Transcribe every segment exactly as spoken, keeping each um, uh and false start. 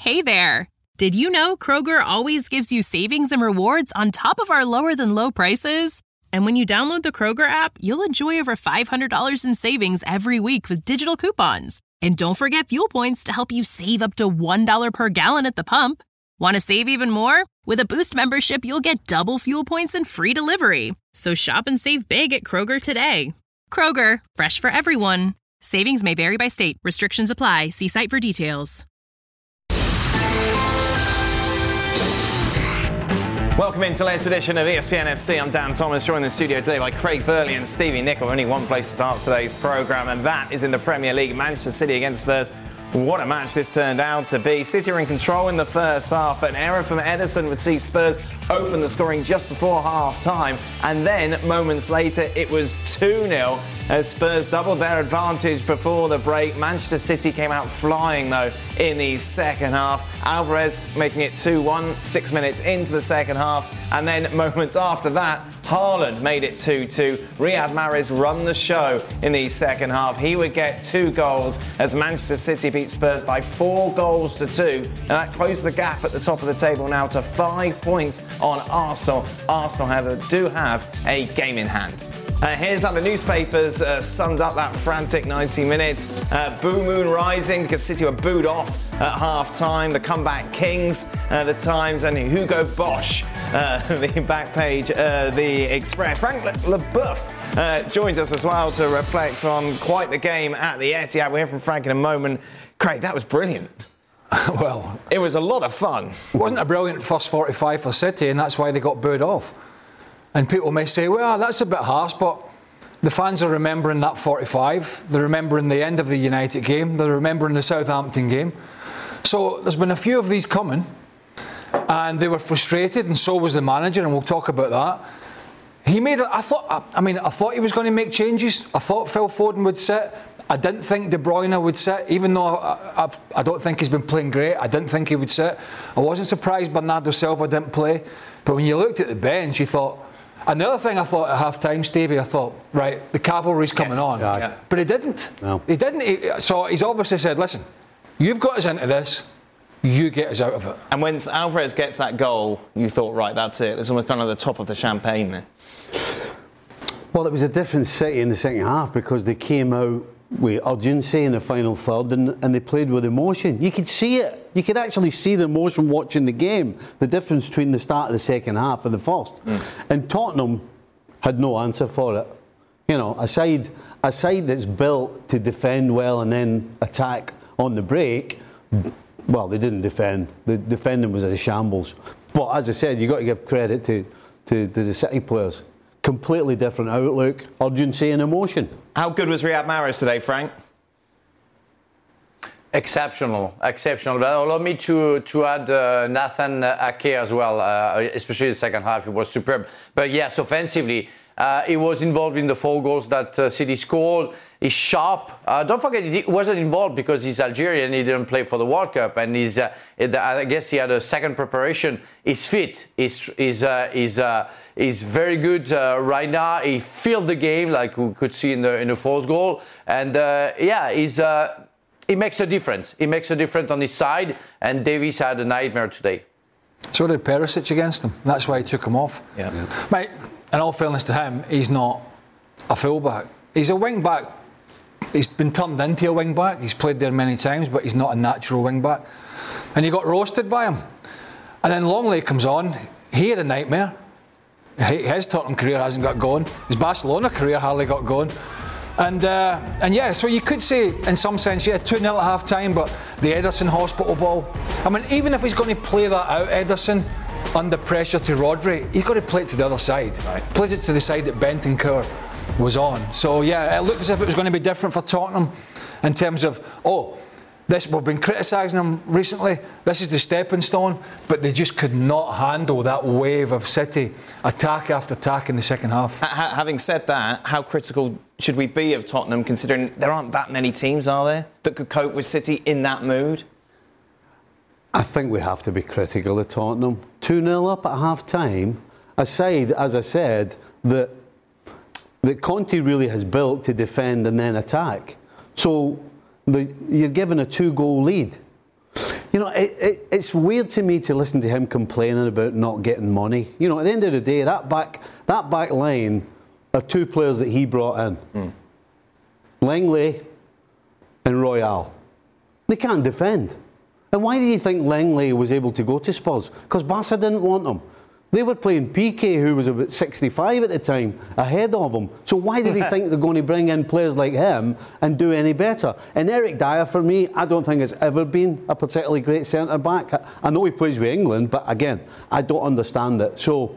Hey there! Did you know Kroger always gives you savings and rewards on top of our lower-than-low prices? And when you download the Kroger app, you'll enjoy over five hundred dollars in savings every week with digital coupons. And don't forget fuel points to help you save up to one dollar per gallon at the pump. Want to save even more? With a Boost membership, you'll get double fuel points and free delivery. So shop and save big at Kroger today. Kroger, fresh for everyone. Savings may vary by state. Restrictions apply. See site for details. Welcome into the latest edition of E S P N F C. I'm Dan Thomas, joined in the studio today by Craig Burley and Stevie Nicol. Only one place to start today's programme, and that is in the Premier League. Manchester City against Spurs. What a match this turned out to be. City are in control in the first half, but an error from Ederson would see Spurs open the scoring just before half-time. And then, moments later, it was two nil as Spurs doubled their advantage before the break. Manchester City came out flying, though, in the second half. Alvarez making it two one, six minutes into the second half. And then, moments after that, Haaland made it two two. Riyad Mahrez run the show in the second half. He would get two goals as Manchester City beat Spurs by four goals to two. And that closed the gap at the top of the table now to five points on Arsenal. Arsenal, however, do have a game in hand. Uh, here's how the newspapers uh, summed up that frantic ninety minutes. Uh, Boo Moon rising because City were booed off at half-time. The comeback kings, uh, the Times, and Hugo Bosch, uh, the back page, uh, the Express. Frank Le- LeBeuf uh, joins us as well to reflect on quite the game at the Etihad. We'll hear from Frank in a moment. Craig, that was brilliant. Well, it was a lot of fun. It wasn't a brilliant first forty-five for City, and that's why they got booed off. And people may say, well, that's a bit harsh, but the fans are remembering that forty-five. They're remembering the end of the United game. They're remembering the Southampton game. So there's been a few of these coming, and they were frustrated, and so was the manager, and we'll talk about that. He made it. I thought. I mean, I thought he was going to make changes. I thought Phil Foden would sit. I didn't think De Bruyne would sit, even though I, I've, I don't think he's been playing great. I didn't think he would sit. I wasn't surprised Bernardo Silva didn't play. But when you looked at the bench, you thought. Another thing I thought at half-time, Stevie, I thought, right, the cavalry's coming yes. on. Yeah. But he didn't. No. He didn't. He, so he's obviously said, listen, you've got us into this. You get us out of it. And when Alvarez gets that goal, you thought, right, that's it. It's almost kind of the top of the champagne then. Well, it was a different City in the second half because they came out with urgency in the final third and, and they played with emotion. You could see it. You could actually see the emotion watching the game, the difference between the start of the second half and the first. Mm. And Tottenham had no answer for it. You know, a side, a side that's built to defend well and then attack on the break, well, they didn't defend. The defending was a shambles. But as I said, you've got to give credit to, to, to the City players. Completely different outlook, urgency and emotion. How good was Riyad Mahrez today, Frank? Exceptional, exceptional. But allow me to to add uh, Nathan Ake as well, uh, especially the second half. It was superb. But yes, offensively, uh, he was involved in the four goals that uh, City scored. He's sharp. Uh, don't forget, he wasn't involved because he's Algerian. He didn't play for the World Cup, and he's. Uh, I guess he had a second preparation. He's fit. He's he's uh, he's, uh, he's very good uh, right now. He filled the game like we could see in the in the fourth goal, and uh, yeah, he's. Uh, He makes a difference. He makes a difference on his side, and Davies had a nightmare today. So did Perisic against him. That's why he took him off. Yeah. yeah. Mate, in all fairness to him, he's not a fullback. He's a wing back. He's been turned into a wing back. He's played there many times, but he's not a natural wing back. And he got roasted by him. And then Longley comes on. He had a nightmare. His Tottenham career hasn't got going. His Barcelona career hardly got going. And uh, and yeah, so you could say in some sense, yeah, two nil at half time, but the Ederson hospital ball. I mean, even if he's going to play that out, Ederson, under pressure to Rodri, he's got to play it to the other side. Right. Plays it to the side that Bentancur was on. So yeah, it looked as if it was going to be different for Tottenham in terms of, oh, this, we've been criticising them recently, this is the stepping stone, but they just could not handle that wave of City attack after attack in the second half. Ha- having said that, how critical should we be of Tottenham, considering there aren't that many teams, are there, that could cope with City in that mood? I think we have to be critical of Tottenham. two nil up at half-time, aside, as I said, that, that Conte really has built to defend and then attack. So the, you're given a two-goal lead. You know, it, it, it's weird to me to listen to him complaining about not getting money. You know, at the end of the day, that back that back line are two players that he brought in. Mm. Langley and Royale. They can't defend. And why do you think Langley was able to go to Spurs? Because Barca didn't want him. They were playing Piqué, who was about sixty-five at the time, ahead of him. So why did he think they're going to bring in players like him and do any better? And Eric Dyer, for me, I don't think has ever been a particularly great centre-back. I know he plays with England, but again, I don't understand it. So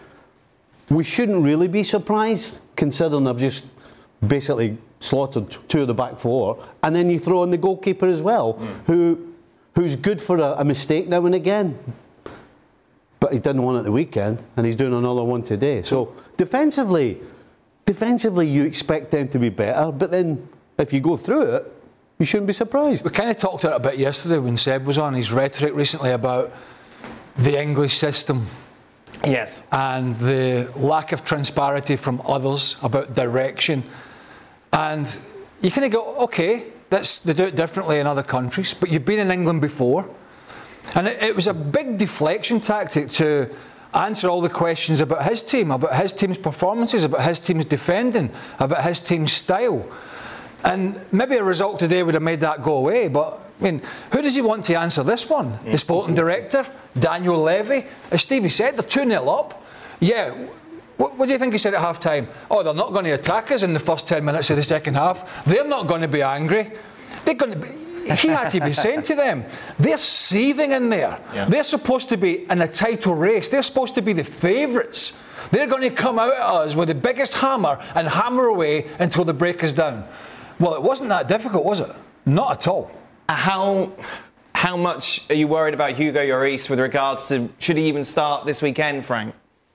we shouldn't really be surprised, considering they've just basically slaughtered two of the back four. And then you throw in the goalkeeper as well, mm. who who's good for a, a mistake now and again. But he didn't one at the weekend, and he's doing another one today. So defensively, defensively you expect them to be better, but then if you go through it, you shouldn't be surprised. We kind of talked about it a bit yesterday when Seb was on, his rhetoric recently about the English system. Yes. And the lack of transparency from others about direction. And you kind of go, okay, that's, they do it differently in other countries, but you've been in England before. And it, it was a big deflection tactic to answer all the questions about his team, about his team's performances, about his team's defending, about his team's style. And maybe a result today would have made that go away, but I mean, who does he want to answer this one? Mm. The sporting director, Daniel Levy? As Stevie said, they're two nil up. Yeah, what, what do you think he said at half-time? Oh, they're not going to attack us in the first ten minutes of the second half. They're not going to be angry. They're going to be... He had to be saying to them, they're seething in there. Yeah. They're supposed to be in a title race. They're supposed to be the favourites. They're going to come out at us with the biggest hammer and hammer away until the break is down. Well, it wasn't that difficult, was it? Not at all. How how much are you worried about Hugo Lloris with regards to, should he even start this weekend, Frank?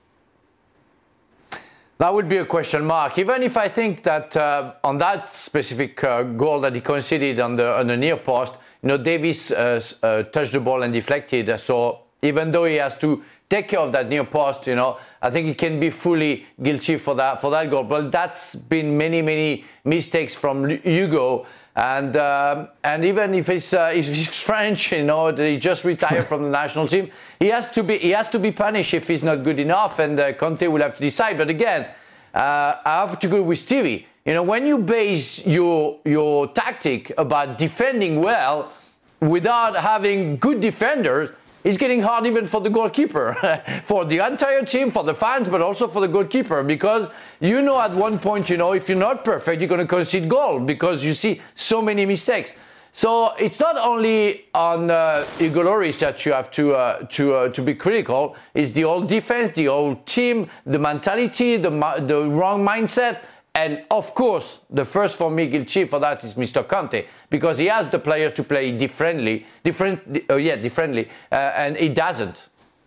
That would be a question mark. Even if I think that uh, on that specific uh, goal that he conceded on the, on the near post, you know, Davies uh, uh, touched the ball and deflected. So even though he has to take care of that near post, you know, I think he can be fully guilty for that for that goal. But that's been many many mistakes from Hugo. And um, and even if it's uh, if he's French, you know, he just retired from the national team, he has to be he has to be punished if he's not good enough, and uh, Conte will have to decide. But again, uh, I have to go with Stevie. You know, when you base your your tactic about defending well without having good defenders, it's getting hard even for the goalkeeper, for the entire team, for the fans, but also for the goalkeeper, because you know at one point, you know, if you're not perfect, you're going to concede goal because you see so many mistakes. So it's not only on uh, Hugo Lloris that you have to uh, to uh, to be critical. It's the whole defense, the whole team, the mentality, the the wrong mindset. And of course, the first for me guilty for that is Mister Conte, because he has the player to play differently, different, uh, yeah, differently, uh, and he doesn't.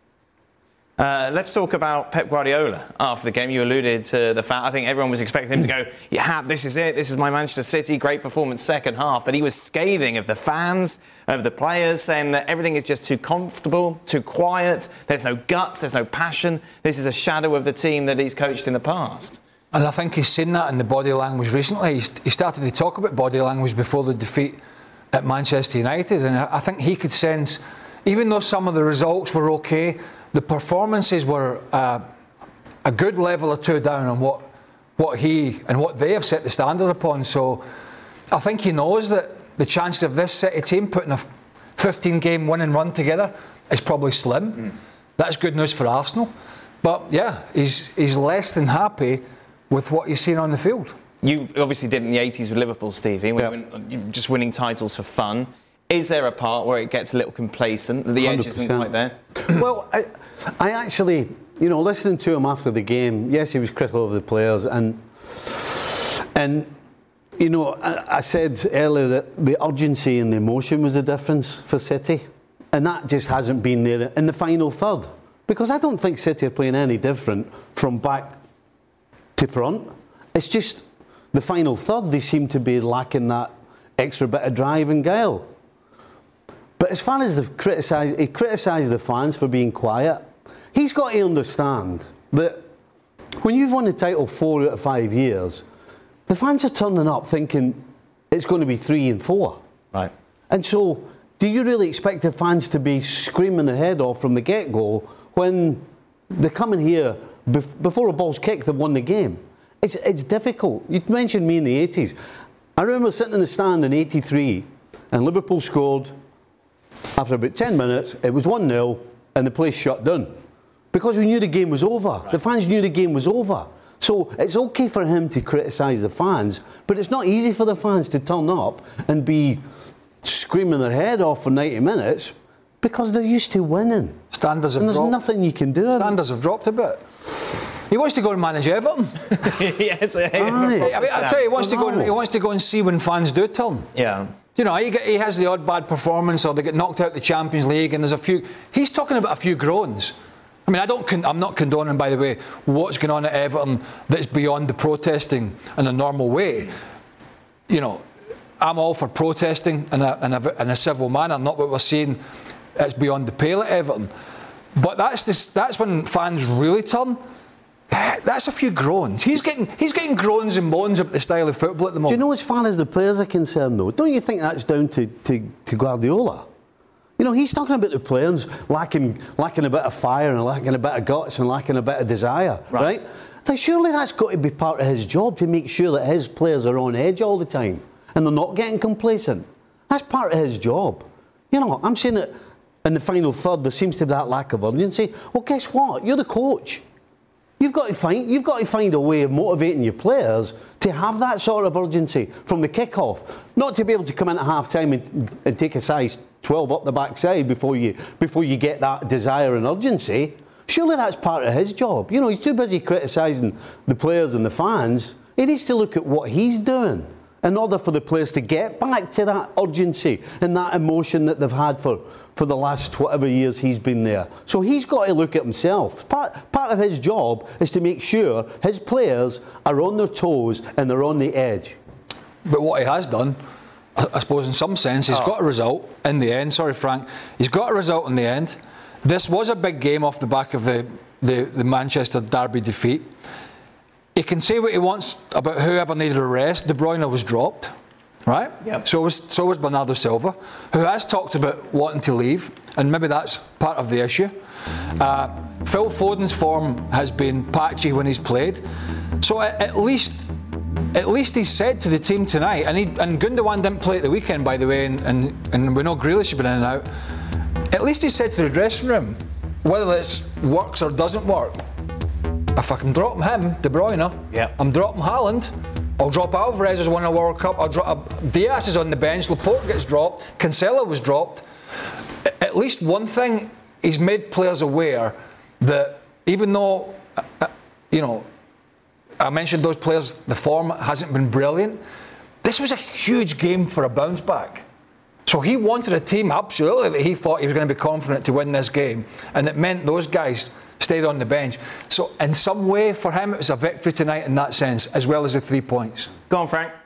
Uh, let's talk about Pep Guardiola after the game. You alluded to the fact, I think everyone was expecting him to go, yeah, this is it, this is my Manchester City, great performance second half. But he was scathing of the fans, of the players, saying that everything is just too comfortable, too quiet, there's no guts, there's no passion. This is a shadow of the team that he's coached in the past. And I think he's seen that in the body language recently. He started to talk about body language before the defeat at Manchester United, and I think he could sense, even though some of the results were okay, the performances were uh, a good level or two down on what what he and what they have set the standard upon. So I think he knows that the chances of this City team putting a fifteen game winning run together is probably slim. Mm. That's good news for Arsenal. But yeah, he's he's less than happy with what you're seeing on the field. You obviously did it in the eighties with Liverpool, Stevie, when yeah. you were just winning titles for fun. Is there a part where it gets a little complacent, the edge isn't quite there? Well, I, I actually, you know, listening to him after the game, yes, he was critical of the players, and and you know, I, I said earlier that the urgency and the emotion was the difference for City, and that just hasn't been there in the final third, because I don't think City are playing any different from back to front. It's just the final third, they seem to be lacking that extra bit of drive and guile. But as far as the criticised, he criticised the fans for being quiet. He's got to understand that when you've won the title four out of five years, the fans are turning up thinking it's going to be three and four. Right. And so do you really expect the fans to be screaming their head off from the get-go when they come in here bef- before a ball's kicked, they've won the game? It's it's difficult. You mentioned me in the eighties. I remember sitting in the stand in eighty-three, and Liverpool scored after about ten minutes. It was one nil, and the place shut down because we knew the game was over. Right. The fans knew the game was over. So it's okay for him to criticise the fans, but it's not easy for the fans to turn up and be screaming their head off for ninety minutes because they're used to winning. Standards have and there's dropped. nothing you can do. Standards have dropped a bit. He wants to go and manage Everton. Yes, I mean, I tell you, he wants to go. And, he wants to go and see when fans do turn. Yeah. You know, he, get, he has the odd bad performance, or they get knocked out of the Champions League, and there's a few. He's talking about a few groans. I mean, I don't. Con, I'm not condoning, by the way, what's going on at Everton that's beyond the protesting in a normal way. You know, I'm all for protesting in a, in a, in a civil manner. Not what we're seeing. It's beyond the pale at Everton. But that's this. That's when fans really turn. That's a few groans. He's getting he's getting groans and moans about the style of football at the moment. Do you know, as far as the players are concerned, though, don't you think that's down to, to, to Guardiola? You know, he's talking about the players lacking lacking a bit of fire and lacking a bit of guts and lacking a bit of desire, right? right? Then surely that's got to be part of his job, to make sure that his players are on edge all the time and they're not getting complacent. That's part of his job. You know, I'm saying that in the final third there seems to be that lack of urgency. Well, guess what? You're the coach. You've got to find you've got to find a way of motivating your players to have that sort of urgency from the kick-off, not to be able to come in at half-time and, and take a size twelve up the backside before you before you get that desire and urgency. Surely that's part of his job. You know, he's too busy criticising the players and the fans. He needs to look at what he's doing in order for the players to get back to that urgency and that emotion that they've had for. for the last whatever years he's been there. So he's got to look at himself. Part, part of his job is to make sure his players are on their toes and they're on the edge. But what he has done, I, I suppose in some sense, he's oh. got a result in the end. Sorry, Frank. He's got a result in the end. This was a big game off the back of the, the, the Manchester derby defeat. He can say what he wants about whoever needed a rest. De Bruyne was dropped. Right? Yep. So was so was Bernardo Silva, who has talked about wanting to leave, and maybe that's part of the issue. Uh, Phil Foden's form has been patchy when he's played, so at, at least at least he's said to the team tonight, and he, and Gundogan didn't play at the weekend, by the way, and, and, and we know Grealish has been in and out. At least he said to the dressing room, whether it works or doesn't work, if I can drop him, De Bruyne, yep. I'm dropping Haaland. I'll drop Alvarez as won a World Cup. I'll drop Diaz is on the bench. Laporte gets dropped. Cancelo was dropped. At least one thing, he's made players aware that even though, uh, you know, I mentioned those players, the form hasn't been brilliant. This was a huge game for a bounce back. So he wanted a team absolutely that he thought he was going to be confident to win this game, and it meant those guys stayed on the bench. So in some way, for him, it was a victory tonight in that sense, as well as the three points. Go on, Frank.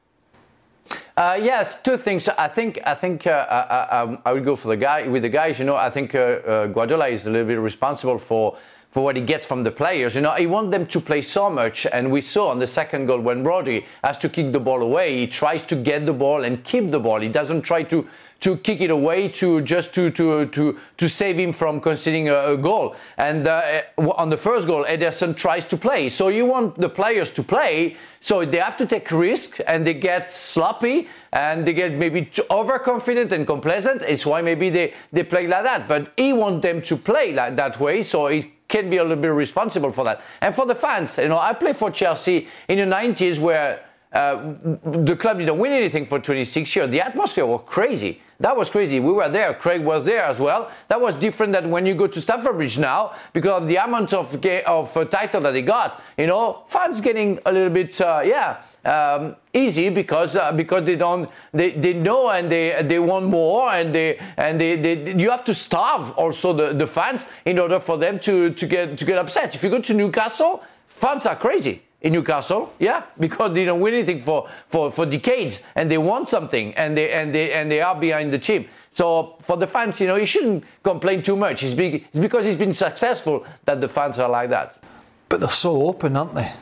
Uh, yes, two things. I think I think uh, I, I, I would go for the guy with the guys. You know, I think uh, uh, Guardiola is a little bit responsible for. for what he gets from the players. You know, he wants them to play so much, and we saw on the second goal when Rodri has to kick the ball away, he tries to get the ball and keep the ball. He doesn't try to to kick it away to just to to to to save him from conceding a, a goal. And uh, on the first goal, Ederson tries to play. So you want the players to play, so they have to take risk, and they get sloppy, and they get maybe too overconfident and complacent. It's why maybe they, they play like that. But he wants them to play like that way, so he can be a little bit responsible for that. And for the fans, you know, I played for Chelsea in the nineties where uh, the club didn't win anything for twenty-six years. The atmosphere was crazy. That was crazy. We were there. Craig was there as well. That was different than when you go to Stamford Bridge now because of the amount of of uh, title that they got. You know, fans getting a little bit, uh, yeah, um, easy because uh, because they don't they, they know and they they want more and they and they, they you have to starve also the, the fans in order for them to to get to get upset. If you go to Newcastle, fans are crazy. In Newcastle, yeah, because they don't win anything for, for, for decades, and they want something, and they and they and they are behind the team. So for the fans, you know, he shouldn't complain too much. It's, big, it's because he's been successful that the fans are like that. But they're so open, aren't they?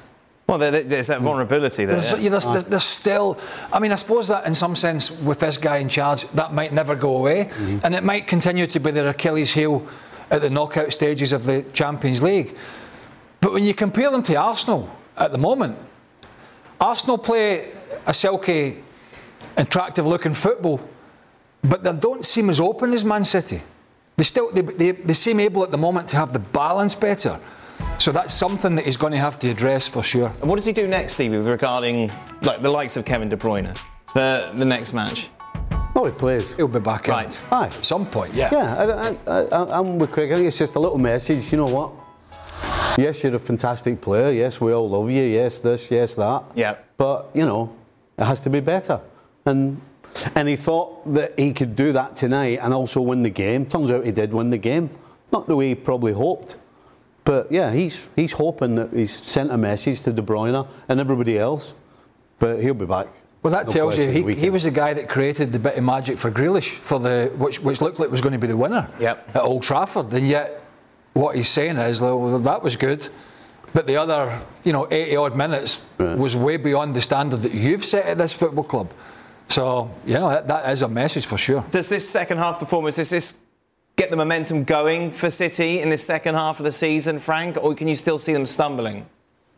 Well, there, there's that vulnerability there. There's, yeah. you know, there's, there's still, I mean, I suppose that in some sense, with this guy in charge, that might never go away, mm-hmm. and it might continue to be their Achilles heel at the knockout stages of the Champions League. But when you compare them to Arsenal at the moment, Arsenal play a silky, attractive-looking football, but they don't seem as open as Man City. They still, they, they, they seem able at the moment to have the balance better. So that's something that he's going to have to address for sure. And what does he do next, Stevie, regarding like the likes of Kevin De Bruyne for the next match? Oh, he plays. He'll be back right. in. Aye. At some point, yeah. Yeah, I, I, I, I'm with Craig. I think it's just a little message. You know what? Yes, you're a fantastic player. Yes, we all love you. Yes, this, yes, that. Yeah. But, you know, it has to be better. And and he thought that he could do that tonight and also win the game. Turns out he did win the game. Not the way he probably hoped. But yeah, he's he's hoping that he's sent a message to De Bruyne and everybody else. But he'll be back. Well, that no tells you question, he, he was the guy that created the bit of magic for Grealish, for the which which looked like was going to be the winner yep. at Old Trafford. And yet, what he's saying is, well, that was good, but the other, you know, eighty odd minutes right. was way beyond the standard that you've set at this football club. So, you know, that, that is a message for sure. Does this second half performance, does this get the momentum going for City in this second half of the season, Frank, or can you still see them stumbling?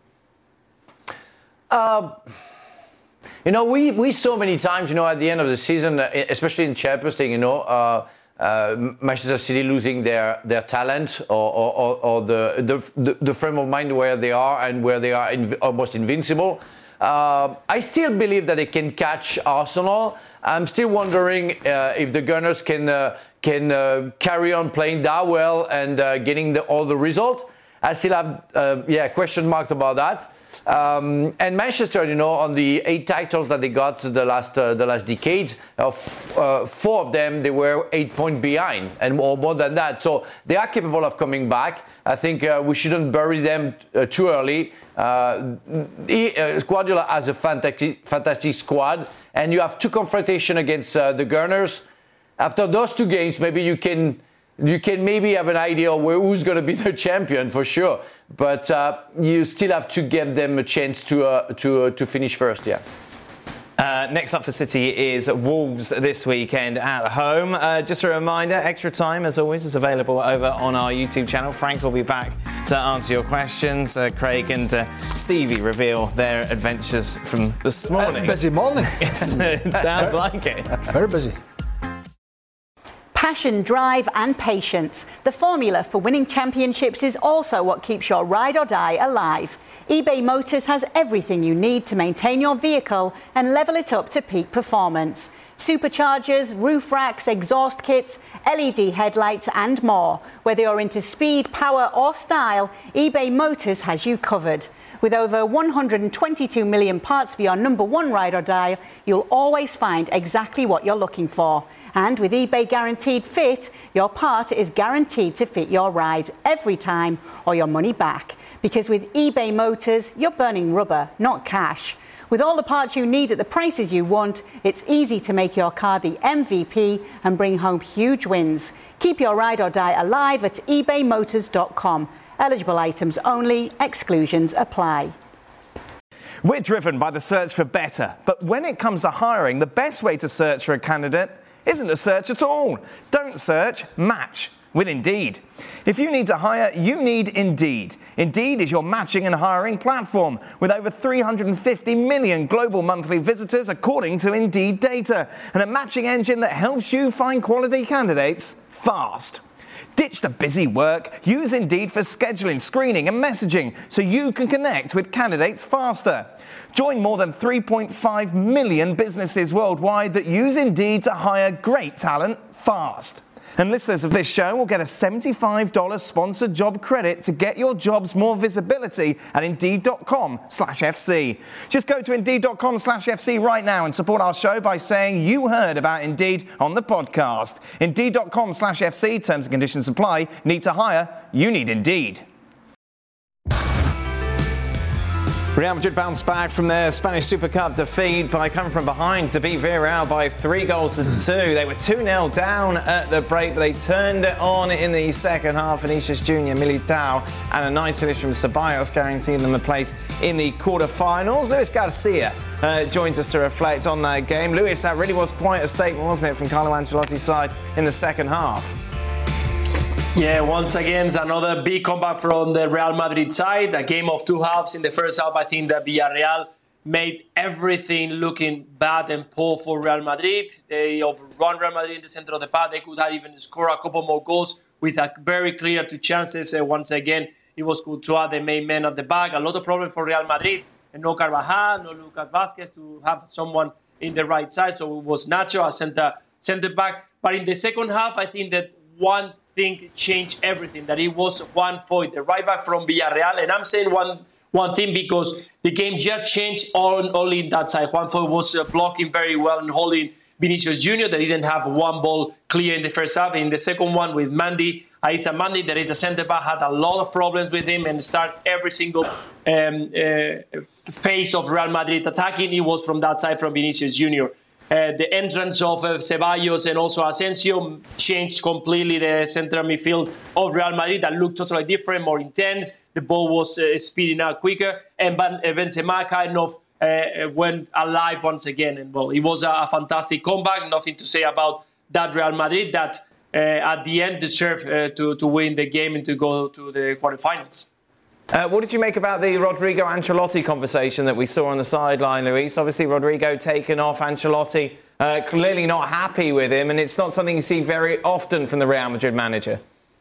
Uh, you know, we, we saw many times, you know, at the end of the season, especially in Champions League, you know, uh, uh, Manchester City losing their, their talent or, or, or the, the, the frame of mind where they are and where they are inv- almost invincible. Uh, I still believe that they can catch Arsenal. I'm still wondering uh, if the Gunners can uh, can uh, carry on playing that well and uh, getting the, all the results. I still have uh, yeah question marks about that. Um, and Manchester, you know, on the eight titles that they got the last uh, the last decades, uh, f- uh, four of them they were eight points behind, and or more than that. So they are capable of coming back. I think uh, we shouldn't bury them uh, too early. Uh, he, uh, Guardiola has a fantastic, fantastic squad, and you have two confrontations against uh, the Gunners. After those two games, maybe you can. You can maybe have an idea of where, who's going to be the champion for sure, but uh, you still have to give them a chance to uh, to uh, to finish first. Yeah. Uh, next up for City is Wolves this weekend at home. Uh, just a reminder, Extra Time, as always, is available over on our YouTube channel. Frank will be back to answer your questions. Uh, Craig and uh, Stevie reveal their adventures from this morning. Uh, busy morning. It sounds like it. Very busy. Passion, drive and patience. The formula for winning championships is also what keeps your ride or die alive. eBay Motors has everything you need to maintain your vehicle and level it up to peak performance. Superchargers, roof racks, exhaust kits, L E D headlights and more. Whether you're into speed, power or style, eBay Motors has you covered. With over one hundred twenty-two million parts for your number one ride or die, you'll always find exactly what you're looking for. And with eBay Guaranteed Fit, your part is guaranteed to fit your ride every time or your money back. Because with eBay Motors, you're burning rubber, not cash. With all the parts you need at the prices you want, it's easy to make your car the M V P and bring home huge wins. Keep your ride or die alive at ebay motors dot com. Eligible items only, exclusions apply. We're driven by the search for better, but when it comes to hiring, the best way to search for a candidate isn't to search at all. Don't search, match with Indeed. If you need to hire, you need Indeed. Indeed is your matching and hiring platform with over three hundred fifty million global monthly visitors according to Indeed data, and a matching engine that helps you find quality candidates fast. Ditch the busy work. Use Indeed for scheduling, screening and messaging so you can connect with candidates faster. Join more than three point five million businesses worldwide that use Indeed to hire great talent fast. And listeners of this show will get a seventy-five dollars sponsored job credit to get your jobs more visibility at Indeed.com slash FC. Just go to Indeed.com slash FC right now and support our show by saying you heard about Indeed on the podcast. Indeed.com slash FC. Terms and conditions apply. Need to hire? You need Indeed. Real Madrid bounced back from their Spanish Super Cup defeat by coming from behind to beat Villarreal by three goals to two. They were two nil down at the break, but they turned it on in the second half. Vinicius Junior, Militao, and a nice finish from Ceballos guaranteeing them a place in the quarter-finals. Luis Garcia uh, joins us to reflect on that game. Luis, that really was quite a statement, wasn't it, from Carlo Ancelotti's side in the second half? Yeah, once again, another big comeback from the Real Madrid side. A game of two halves. In the first half, I think that Villarreal made everything looking bad and poor for Real Madrid. They overrun Real Madrid in the center of the park. They could have even scored a couple more goals with a very clear two chances. Uh, once again, it was Courtois, the main man at the back. A lot of problems for Real Madrid. And no Carvajal, no Lucas Vázquez to have someone in the right side. So it was Nacho, a center, center back. But in the second half, I think that one thing changed everything, that it was Juan Foyth, the right back from Villarreal. And I'm saying one one thing because the game just changed all, only in that side. Juan Foyth was uh, blocking very well and holding Vinicius Junior. They didn't have one ball clear in the first half. In the second one with Mandy, Aissa Mandy, there is a centre-back, had a lot of problems with him and start every single um, uh, phase of Real Madrid attacking. It was from that side, from Vinicius Junior. Uh, the entrance of uh, Ceballos and also Asensio changed completely the central midfield of Real Madrid that looked totally different, more intense. The ball was uh, speeding out quicker. And Benzema kind of uh, went alive once again. And well, it was a, a fantastic comeback. Nothing to say about that Real Madrid that uh, at the end deserved uh, to, to win the game and to go to the quarterfinals. Uh, what did you make about the Rodrigo Ancelotti conversation that we saw on the sideline, Luis? Obviously, Rodrigo taken off, Ancelotti uh, clearly not happy with him, and it's not something you see very often from the Real Madrid manager.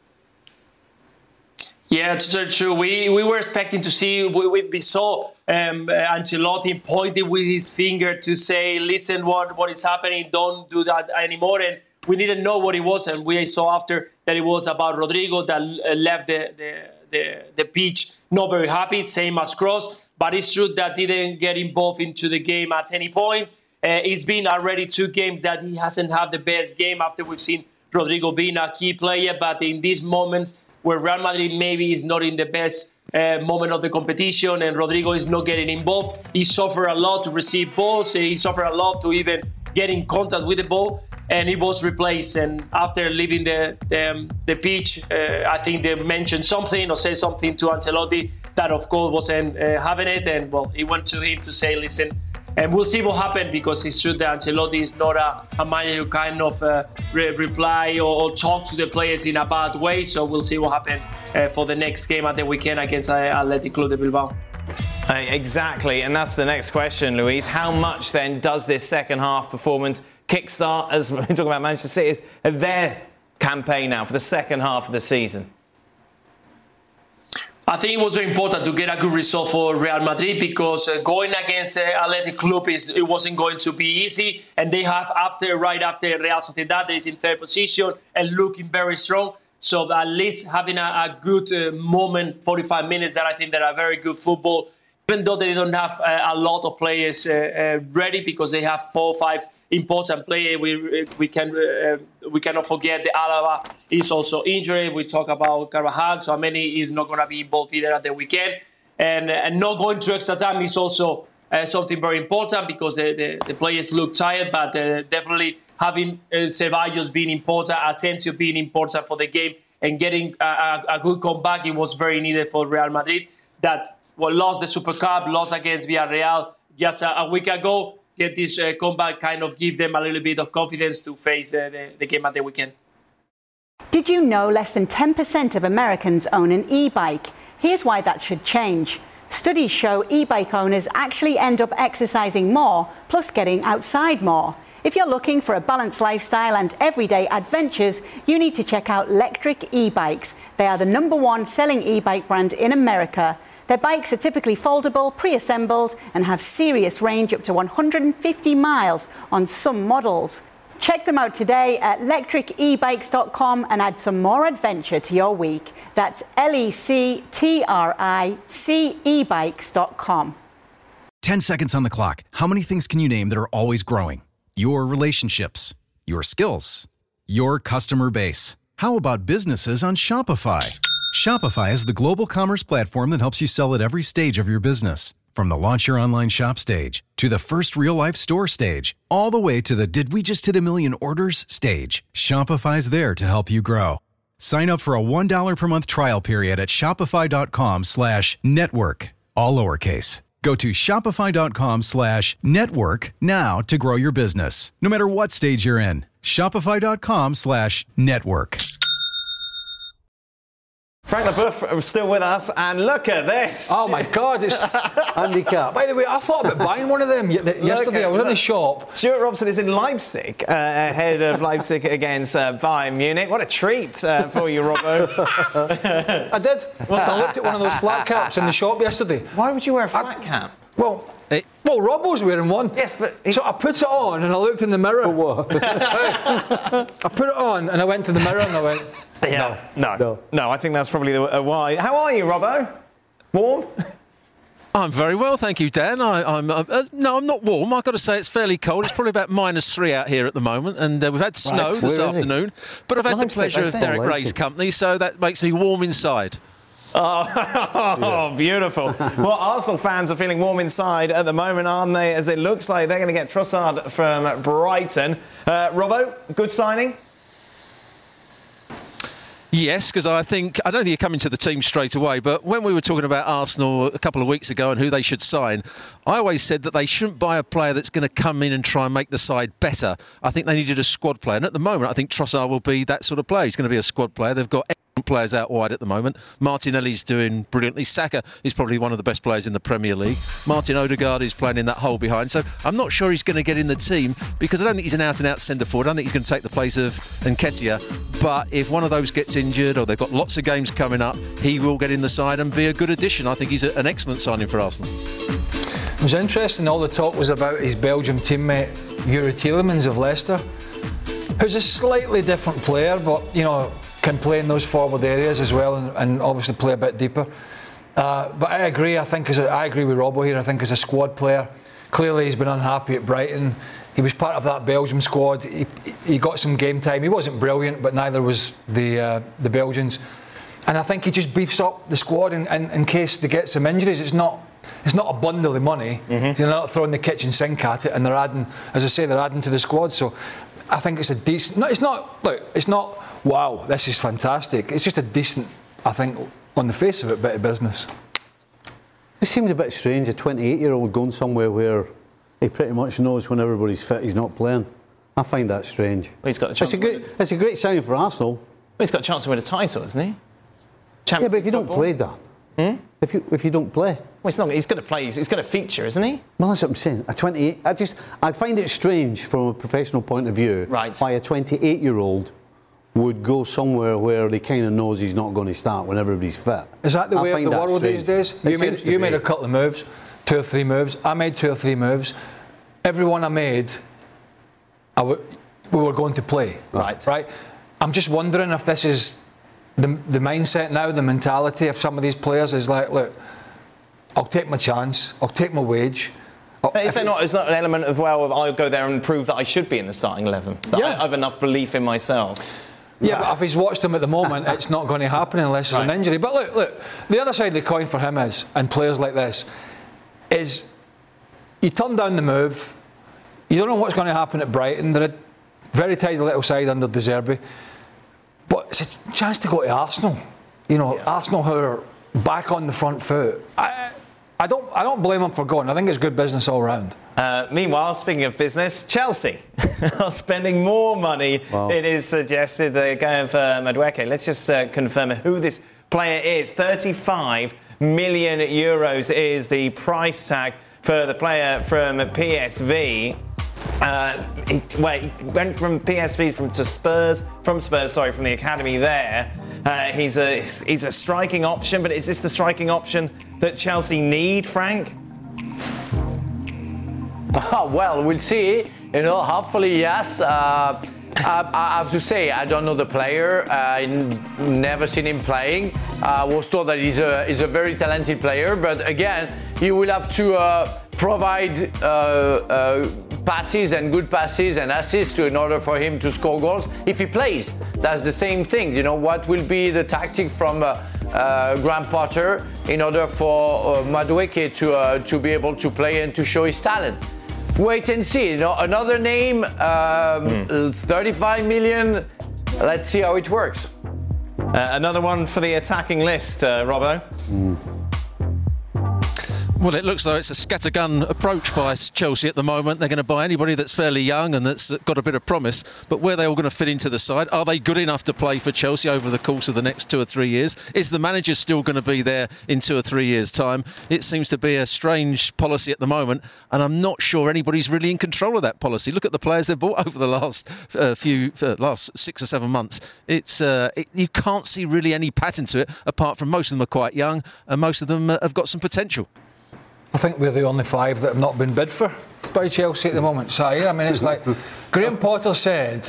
Yeah, it's true. We we were expecting to see, we, we saw um, Ancelotti pointing with his finger to say, listen, what, what is happening, don't do that anymore. And we didn't know what it was, and we saw after that it was about Rodrigo that left the, the, the, the pitch not very happy, same as Kroos. But it's true that didn't get involved into the game at any point. Uh, it's been already two games that he hasn't had the best game after we've seen Rodrigo being a key player. But in these moments where Real Madrid maybe is not in the best uh, moment of the competition and Rodrigo is not getting involved, he suffered a lot to receive balls. He suffered a lot to even get in contact with the ball. And he was replaced. And after leaving the the, um, the pitch, uh, I think they mentioned something or said something to Ancelotti that, of course, wasn't uh, having it. And, well, he went to him to say, listen, and we'll see what happens, because it's true that Ancelotti is not a, a manager who kind of uh, re- reply or, or talk to the players in a bad way. So we'll see what happens uh, for the next game at the weekend against uh, Athletic Club de Bilbao. Uh, exactly. And that's the next question, Luis. How much, then, does this second half performance kickstart, as we're talking about Manchester City, their campaign now for the second half of the season? I think it was very important to get a good result for Real Madrid, because uh, going against uh, Athletic Club is it wasn't going to be easy, and they have after right after Real Sociedad that is in third position and looking very strong. So at least having a, a good uh, moment, forty-five minutes, that I think that are very good football. Even though they don't have uh, a lot of players uh, uh, ready, because they have four or five important players, we we can uh, we cannot forget the Alaba is also injured. We talk about Carvajal, so many is not going to be involved either at the weekend, and and not going to extra time is also uh, something very important, because the, the, the players look tired. But uh, definitely having uh, Ceballos being important, Asensio being important for the game, and getting a, a, a good comeback, it was very needed for Real Madrid. That. Well, lost the Super Cup, lost against Villarreal just a, a week ago. Get this uh, comeback kind of give them a little bit of confidence to face uh, the, the game at the weekend. Did you know less than ten percent of Americans own an e-bike? Here's why that should change. Studies show e-bike owners actually end up exercising more, plus getting outside more. If you're looking for a balanced lifestyle and everyday adventures, you need to check out Lectric e-bikes. They are the number one selling e-bike brand in America. Their bikes are typically foldable, pre-assembled, and have serious range up to one hundred fifty miles on some models. Check them out today at lectric e bikes dot com and add some more adventure to your week. That's L E C T R I C e bikes dot com. ten seconds on the clock. How many things can you name that are always growing? Your relationships, your skills, your customer base. How about businesses on Shopify? Shopify is the global commerce platform that helps you sell at every stage of your business. From the launch your online shop stage to the first real life store stage, all the way to the did we just hit a million orders stage, Shopify's there to help you grow. Sign up for a one dollar per month trial period at shopify.com slash network, all lowercase. Go to shopify.com slash network now to grow your business, no matter what stage you're in. Shopify.com slash network. Frank Leboeuf still with us, and look at this. Oh my God, it's handicap. By the way, I thought about buying one of them yesterday. I was in the shop. Stuart Robson is in Leipzig, uh, ahead of Leipzig against uh, Bayern Munich. What a treat uh, for you, Robbo. I did. Once I looked at one of those flat caps in the shop yesterday. Why would you wear a flat I, cap? Well, it, well, Robbo's wearing one. Yes, but... He... So I put it on and I looked in the mirror. For what? I put it on and I went to the mirror and I went... Yeah, no, no, no. I think that's probably the uh, why. How are you, Robbo? Warm? I'm very well, thank you, Dan. I, I'm uh, uh, no, I'm not warm. I've got to say it's fairly cold. It's probably about minus three out here at the moment, and uh, we've had snow right, this afternoon. But I've had Leipzig, the pleasure of Derek Ray's company, so that makes me warm inside. Oh, oh beautiful. Well, Arsenal fans are feeling warm inside at the moment, aren't they? As it looks like they're going to get Trossard from Brighton. Uh, Robbo, good signing? Yes, because I think, I don't think he'll come into the team straight away, but when we were talking about Arsenal a couple of weeks ago and who they should sign, I always said that they shouldn't buy a player that's going to come in and try and make the side better. I think they needed a squad player, and at the moment I think Trossard will be that sort of player. He's going to be a squad player. They've got excellent players out wide at the moment. Martinelli's doing brilliantly. Saka is probably one of the best players in the Premier League. Martin Odegaard is playing in that hole behind, so I'm not sure he's going to get in the team because I don't think he's an out-and-out centre-forward. I don't think he's going to take the place of Nketiah, but if one of those gets injured or they've got lots of games coming up, he will get in the side and be a good addition. I think he's a, an excellent signing for Arsenal. It was interesting, all the talk was about his Belgium teammate Yuri Tielemans of Leicester, who's a slightly different player, but you know, can play in those forward areas as well, and, and obviously play a bit deeper. Uh, but I agree. I think as a, I agree with Robbo here. I think as a squad player, clearly he's been unhappy at Brighton. He was part of that Belgium squad. He, he got some game time. He wasn't brilliant, but neither was the uh, the Belgians. And I think he just beefs up the squad in, in, in case they get some injuries. It's not it's not a bundle of money. Mm-hmm. They're not throwing the kitchen sink at it, and they're adding, as I say, they're adding to the squad. So I think it's a decent. No, it's not. Look, it's not. Wow, this is fantastic. It's just a decent, I think, on the face of it, bit of business. It seems a bit strange, a twenty-eight-year-old going somewhere where he pretty much knows when everybody's fit he's not playing. I find that strange. Well, he's got a chance. It's a, good, it's a great signing for Arsenal. Well, he's got a chance to win a title, hasn't he? Yeah, Champions but if you football. don't play, Dan. Hmm? If you if you don't play. Well, it's not. He's going to play. He's, he's going to feature, isn't he? Well, that's what I'm saying. A twenty-eight. I just I find it strange from a professional point of view. Right. Why a twenty-eight-year-old would go somewhere where he kind of knows he's not going to start when everybody's fit. Is that the I way of the world strange. these days? It You made, seems to you be. made a couple of moves, two or three moves. I made two or three moves. Every one I made, I w- we were going to play. Right. Right. I'm just wondering if this is the the mindset now, the mentality of some of these players is like, look, I'll take my chance, I'll take my wage. But is there not, is that an element of, well, of I'll go there and prove that I should be in the starting eleven? That Yeah. I, I have enough belief in myself. Yeah, but if he's watched him at the moment, it's not going to happen unless there's Right. an injury. But look, look, the other side of the coin for him is, and players like this, is you turn down the move, you don't know what's going to happen at Brighton. They're a very tidy little side under De Zerbi. But it's a chance to go to Arsenal. You know, Yeah. Arsenal who are back on the front foot. I, I don't I don't blame him for going. I think it's good business all round. Uh, meanwhile, speaking of business, Chelsea are spending more money. Wow. It is suggested they're going for Madueke. Let's just uh, confirm who this player is. thirty-five million euros is the price tag for the player from P S V. Uh, he, well, he went from P S V from to Spurs, from Spurs, sorry, from the academy there. Uh, he's a he's a striking option, but is this the striking option that Chelsea need, Frank? Oh, well, we'll see. You know, hopefully, yes. Uh, I, I have to say, I don't know the player. I n- never seen him playing. I uh, was told that he's a he's a very talented player, but again, he will have to uh, provide uh, uh, passes and good passes and assists to, in order for him to score goals if he plays. That's the same thing. You know, what will be the tactic from uh, uh, Graham Potter in order for uh, Madueke to uh, to be able to play and to show his talent? Wait and see. You know, another name, um, mm. thirty-five million. Let's see how it works. Uh, another one for the attacking list, uh, Robbo. Mm. Well, it looks like it's a scattergun approach by Chelsea at the moment. They're going to buy anybody that's fairly young and that's got a bit of promise. But where are they all going to fit into the side? Are they good enough to play for Chelsea over the course of the next two or three years? Is the manager still going to be there in two or three years' time? It seems to be a strange policy at the moment, and I'm not sure anybody's really in control of that policy. Look at the players they've bought over the last uh, few, uh, last six or seven months. It's uh, it, you can't see really any pattern to it, apart from most of them are quite young and most of them uh, have got some potential. I think we're the only five that have not been bid for by Chelsea at the moment. So, yeah, I mean, it's like Graham Potter said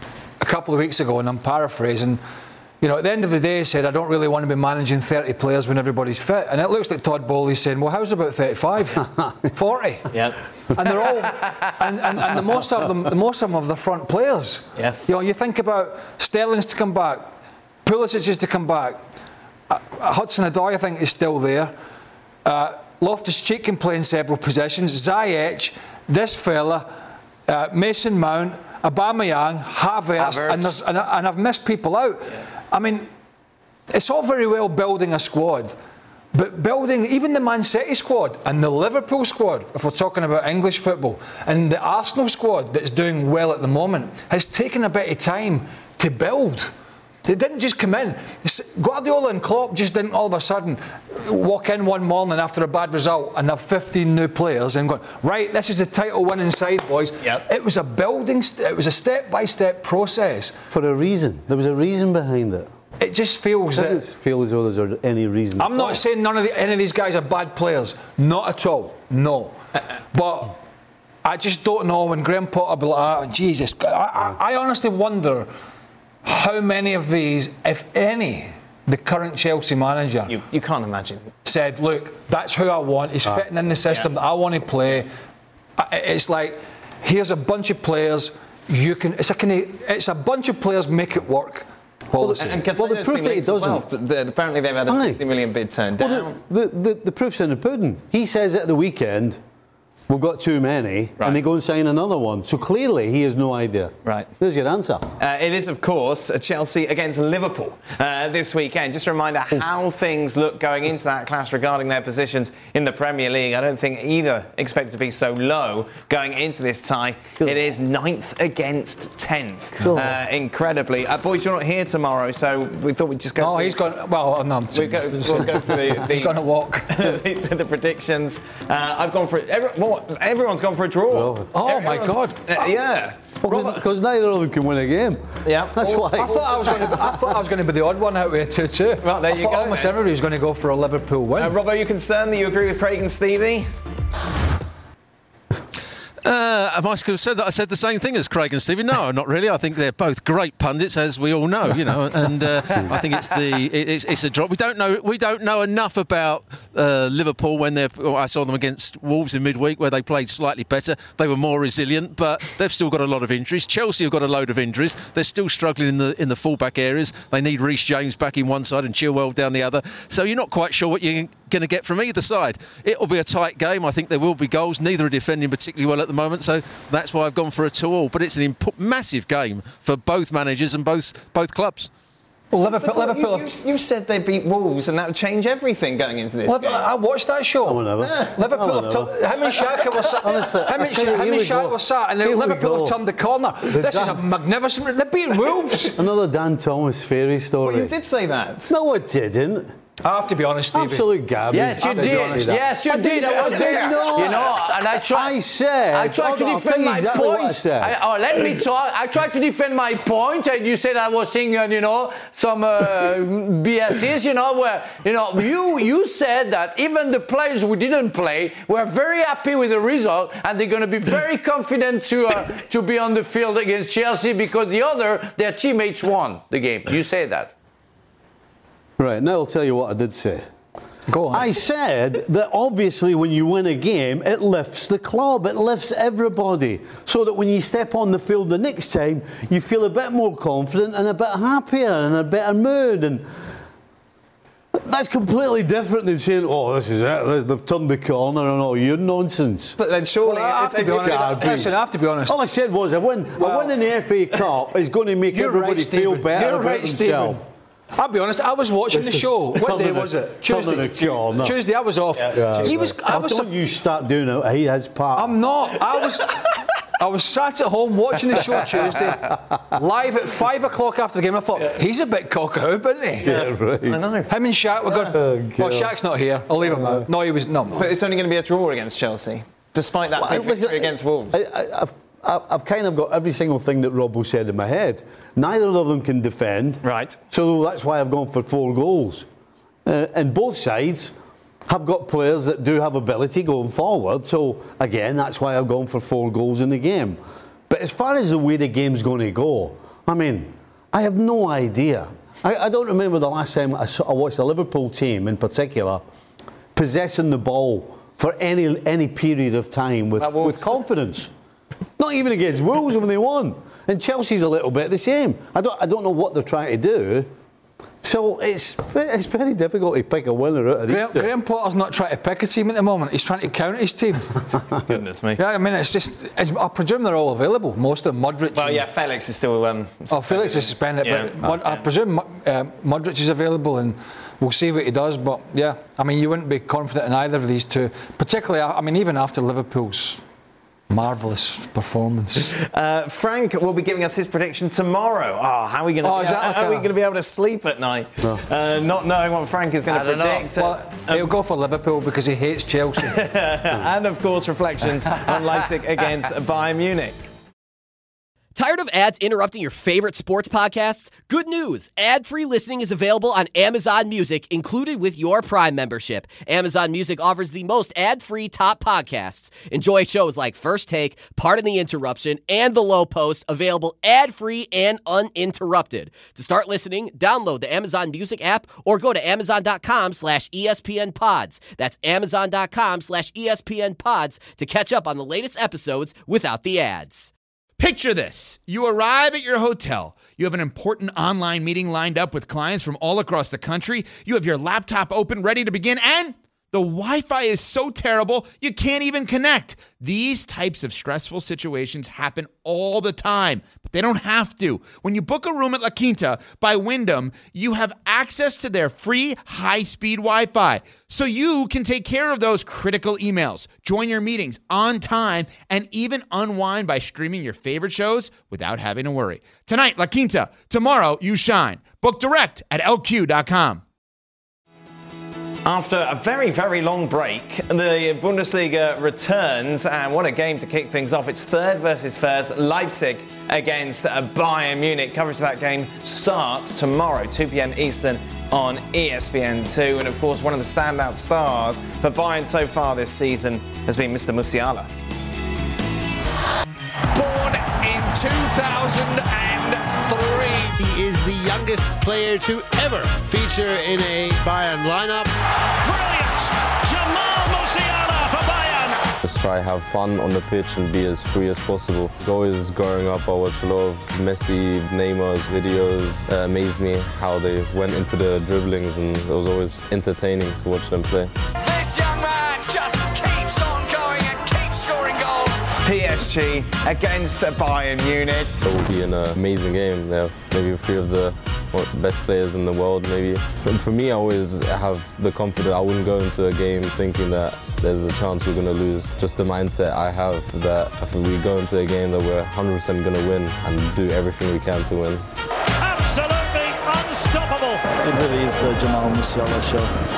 a couple of weeks ago, and I'm paraphrasing, you know, at the end of the day, he said, I don't really want to be managing thirty players when everybody's fit. And it looks like Todd Bowley's saying, well, how's about thirty-five? forty? Yeah. And they're all, and, and, and the most of them, the most of them are the front players. Yes. You know, you think about Sterling's to come back, Pulisic is to come back, uh, Hudson-Odoi, I think, is still there. Uh, Loftus-Cheek can play in several positions. Ziyech, this fella, uh, Mason Mount, Aubameyang, Havertz, Havertz. And, there's, and, and I've missed people out. Yeah. I mean, it's all very well building a squad, but building even the Man City squad and the Liverpool squad, if we're talking about English football, and the Arsenal squad that's doing well at the moment, has taken a bit of time to build. They didn't just come in. Guardiola and Klopp just didn't all of a sudden walk in one morning after a bad result and have fifteen new players and go, right, this is the title-winning side, boys. Yep. It was a building, it was a step-by-step process. For a reason. There was a reason behind it. It just feels It that... doesn't feel as though there's any reason. I'm not saying none of the, any of these guys are bad players. Not at all. No. But I just don't know when Graham Potter be like, oh, Jesus, I, I, I honestly wonder how many of these, if any, the current Chelsea manager You, you can't imagine. said, look, that's who I want. He's Ah. fitting in the system Yeah. that I want to play. I- It's like, here's a bunch of players. You can. It's a kind of, It's a bunch of players. Make it work. Policy. And Well, the Casedo's proof been that it linked as well. doesn't- The- Apparently they've had a Aye. sixty million bid turned down. Well, the, the, the, the proof's in the pudding. He says at the weekend, we've got too many, Right. and they go and sign another one. So clearly he has no idea. Right. There's your answer. Uh, it is, of course, Chelsea against Liverpool uh, this weekend. Just a reminder how things look going into that clash regarding their positions in the Premier League. I don't think either expect to be so low going into this tie. Cool. It is ninth against tenth. Cool. Uh, incredibly. Uh, boys, you're not here tomorrow, so we thought we'd just go... Oh, through- he's gone. Well, no, I'm We'll go, we'll go for the... the he's going to walk. the, the predictions. Uh, I've gone for... Every, well, everyone's gone for a draw. Oh, my God. Uh, yeah. Because neither of them can win a game. Yeah. That's why. I thought I was going to. Be, I thought I was going to be the odd one out with a two-two. Well, there I you thought go, almost then. everybody was going to go for a Liverpool win. Uh, Rob, are you concerned that you agree with Craig and Stevie? Uh, am I concerned that I said the same thing as Craig and Stevie? No, not really. I think they're both great pundits, as we all know, you know. And uh, I think it's the it, it's, it's a drop. We don't know we don't know enough about uh, Liverpool when they're. Well, I saw them against Wolves in midweek, where they played slightly better. They were more resilient, but they've still got a lot of injuries. Chelsea have got a load of injuries. They're still struggling in the in the fullback areas. They need Reece James back in one side and Chilwell down the other. So you're not quite sure what you're going to get from either side. It'll be a tight game. I think there will be goals. Neither are defending particularly well at the moment, so that's why I've gone for a two-all. But it's an imp- massive game for both managers and both both clubs. Well, Liverpool. But look, Liverpool you, have- you, you said they beat Wolves, and that would change everything going into this Liverpool, game. I watched that show. whatever. Liverpool have Whatever. turned, him and Xhaka were sat. Honestly, him and, I tell you, Xhaka- him here and we Xhaka go. were sat, and then Here we Liverpool go. have turned the corner. This is a Dan- magnificent. They're beating Wolves. Another Dan Thomas fairy story. Well, you did say that. No, I didn't. I have to be honest, Stevie. Absolute garbage. Yes, you I have to be did. honest with that. Yes, you I did. didn't- I was I there. did not. You know, and I tried. I said. I tried to I'll defend tell you my exactly what I point. said. I, oh, let me talk. I tried to defend my point, and you said I was saying, uh, you know, some uh, B Ss. You know, where you know you you said that even the players who didn't play were very happy with the result, and they're going to be very confident to uh, to be on the field against Chelsea because the other their teammates won the game. You say that. Right, now I'll tell you what I did say. Go on. I said that obviously when you win a game, it lifts the club, it lifts everybody. So that when you step on the field the next time, you feel a bit more confident and a bit happier and a better mood. And that's completely different than saying, oh, this is it, they've turned the corner and all your nonsense. But then surely... Well, I have if to be honest. garbage. Listen, I have to be honest. All I said was, a win, Well, a win in the F A Cup is going to make You're everybody right, feel Stephen. better You're about right, themselves. Stephen. I'll be honest, I was watching the Listen, show. What turning day the- was it? turning the Tuesday. corner. Tuesday, I was off. Yeah, he was. I oh, was. don't you start doing it. He has part. I'm not. I was. I was sat at home watching the show Tuesday, live at five o'clock after the game. I thought, he's a bit cock-a-hoop, isn't he? Yeah, right. I know. Him and Shaq were going, Oh, well, God. Shaq's not here. I'll leave him out. No, he was, no. But it's only going to be a draw against Chelsea, despite that Well, big listen, victory against Wolves. I, I, I've, I- I've kind of got every single thing that Robbo said in my head. Neither of them can defend. Right. So that's why I've gone for four goals. Uh, and both sides have got players that do have ability going forward. So, again, that's why I've gone for four goals in the game. But as far as the way the game's going to go, I mean, I have no idea. I, I don't remember the last time I, saw, I watched a Liverpool team in particular possessing the ball for any any period of time with, At Wolves. with confidence. Not even against Wolves when they won. And Chelsea's a little bit the same. I don't I don't know what they're trying to do. So it's it's very difficult to pick a winner out of these Graham, two. Graham Potter's not trying to pick a team at the moment. He's trying to count his team. Goodness me. Yeah, I mean, it's just. It's, I presume they're all available. Most of them. Modric. Well, and- yeah, Felix is still... Um, Oh, Felix is suspended, Yeah. but Mod- I presume uh, Modric is available, and we'll see what he does. But yeah, I mean, you wouldn't be confident in either of these two, particularly. I mean, even after Liverpool's marvellous performance. Uh, Frank will be giving us his prediction tomorrow. Oh, how are we going Oh, to is that how are we okay? going to be able to sleep at night, uh, not knowing what Frank is going I to don't know. predict? Well, he'll go for Liverpool because he hates Chelsea. And of course, reflections on Leipzig against Bayern Munich. Tired of ads interrupting your favorite sports podcasts? Good news! Ad-free listening is available on Amazon Music, included with your Prime membership. Amazon Music offers the most ad-free top podcasts. Enjoy shows like First Take, Pardon the Interruption, and The Low Post, available ad-free and uninterrupted. To start listening, download the Amazon Music app or go to amazon.com slash ESPN pods. That's amazon.com slash ESPN pods to catch up on the latest episodes without the ads. Picture this. You arrive at your hotel. You have an important online meeting lined up with clients from all across the country. You have your laptop open, ready to begin, and the Wi-Fi is so terrible, you can't even connect. These types of stressful situations happen all the time, but they don't have to. When you book a room at La Quinta by Wyndham, you have access to their free high-speed Wi-Fi, so you can take care of those critical emails, join your meetings on time, and even unwind by streaming your favorite shows without having to worry. Tonight, La Quinta. Tomorrow, you shine. Book direct at L Q dot com. After a very, very long break, the Bundesliga returns, and what a game to kick things off. It's third versus first, Leipzig against Bayern Munich. Coverage of that game starts tomorrow, two p.m. Eastern on E S P N two. And of course, one of the standout stars for Bayern so far this season has been Mister Musiala. Born in two thousand three. He is the youngest player to ever feature in a Bayern lineup. Brilliant! Jamal Musiala for Bayern! Just try have fun on the pitch and be as free as possible. Always growing up, I watched a lot of Messi, Neymar's videos. It amazed me how they went into the dribblings, and it was always entertaining to watch them play. This young man just keeps on going and keeps scoring goals. P S G against Bayern Munich. It will be an uh, amazing game. They have maybe three of the what, best players in the world, maybe. But for me, I always have the confidence. I wouldn't go into a game thinking that there's a chance we're going to lose. Just the mindset I have that if we go into a game that we're one hundred percent going to win and do everything we can to win. Absolutely unstoppable. It really is the Jamal Musiala show.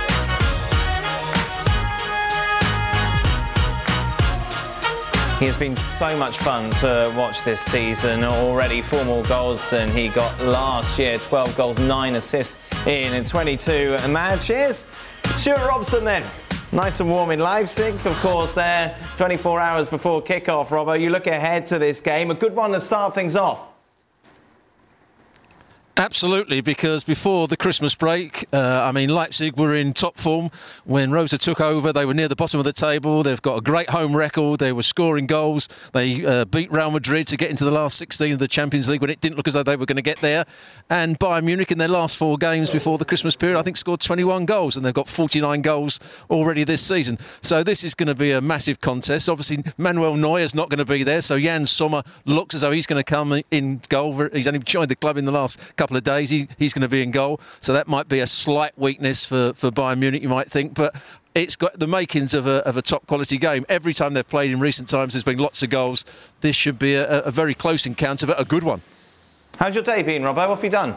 He has been so much fun to watch this season. Already four more goals than he got last year. twelve goals, nine assists in twenty-two matches. Stuart Robson then. Nice and warm in Leipzig, of course, there. twenty-four hours before kickoff, Robbo. You look ahead to this game. A good one to start things off. Absolutely, because before the Christmas break, uh, I mean, Leipzig were in top form. When Rosa took over, they were near the bottom of the table. They've got a great home record. They were scoring goals. They uh, beat Real Madrid to get into the last sixteen of the Champions League when it didn't look as though they were going to get there. And Bayern Munich, in their last four games before the Christmas period, I think scored twenty-one goals, and they've got forty-nine goals already this season. So this is going to be a massive contest. Obviously, Manuel Neuer's not going to be there, so Jan Sommer looks as though he's going to come in goal. He's only joined the club in the last couple of days. He, he's going to be in goal, so that might be a slight weakness for, for Bayern Munich, you might think, but it's got the makings of a, of a top quality game. Every time they've played in recent times, there's been lots of goals. This should be a, a very close encounter, but a good one. How's your day been, Robbo? What have you done?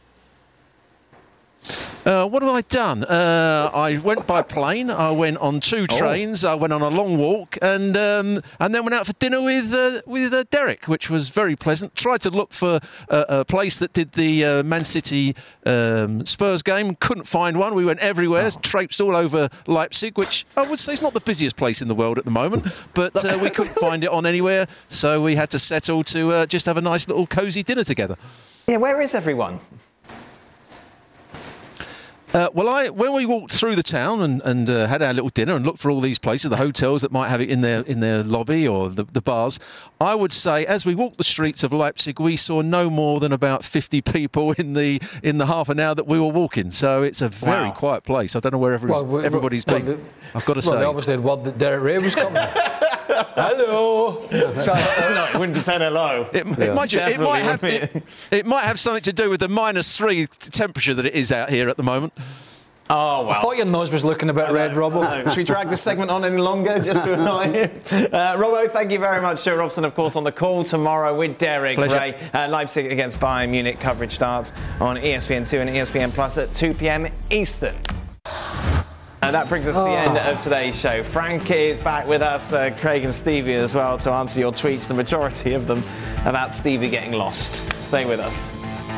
Uh, what have I done? Uh, I went by plane. I went on two trains. Oh. I went on a long walk, and um, and then went out for dinner with uh, with uh, Derek, which was very pleasant. Tried to look for a, a place that did the uh, Man City um, Spurs game. Couldn't find one. We went everywhere, oh. traipsed all over Leipzig, which I would say is not the busiest place in the world at the moment, but uh, we couldn't find it on anywhere, so we had to settle to uh, just have a nice little cosy dinner together. Yeah, where is everyone? Uh, well, I when we walked through the town and, and uh, had our little dinner and looked for all these places, the hotels that might have it in their in their lobby or the, the bars, I would say as we walked the streets of Leipzig, we saw no more than about fifty people in the in the half an hour that we were walking. So it's a very wow. quiet place. I don't know where everybody's, well, we, everybody's well, been. The, I've got to well, say. They obviously had word that Derek Ray was coming. Hello. No, it wouldn't have said hello. It, yeah. it, might, it, might have, it, it might have something to do with the minus three temperature that it is out here at the moment. Oh, well. I thought your nose was looking a bit red, Robbo. No. Should we drag this segment on any longer just to annoy him? Uh, Robbo, thank you very much. Stuart Robson, of course, on the call tomorrow with Derek Pleasure. Ray. Uh, Leipzig against Bayern Munich. Coverage starts on E S P N two and E S P N Plus at two p.m. Eastern. And that brings us to the end of today's show. Frank is back with us, uh, Craig and Stevie as well, to answer your tweets, the majority of them about Stevie getting lost. Stay with us.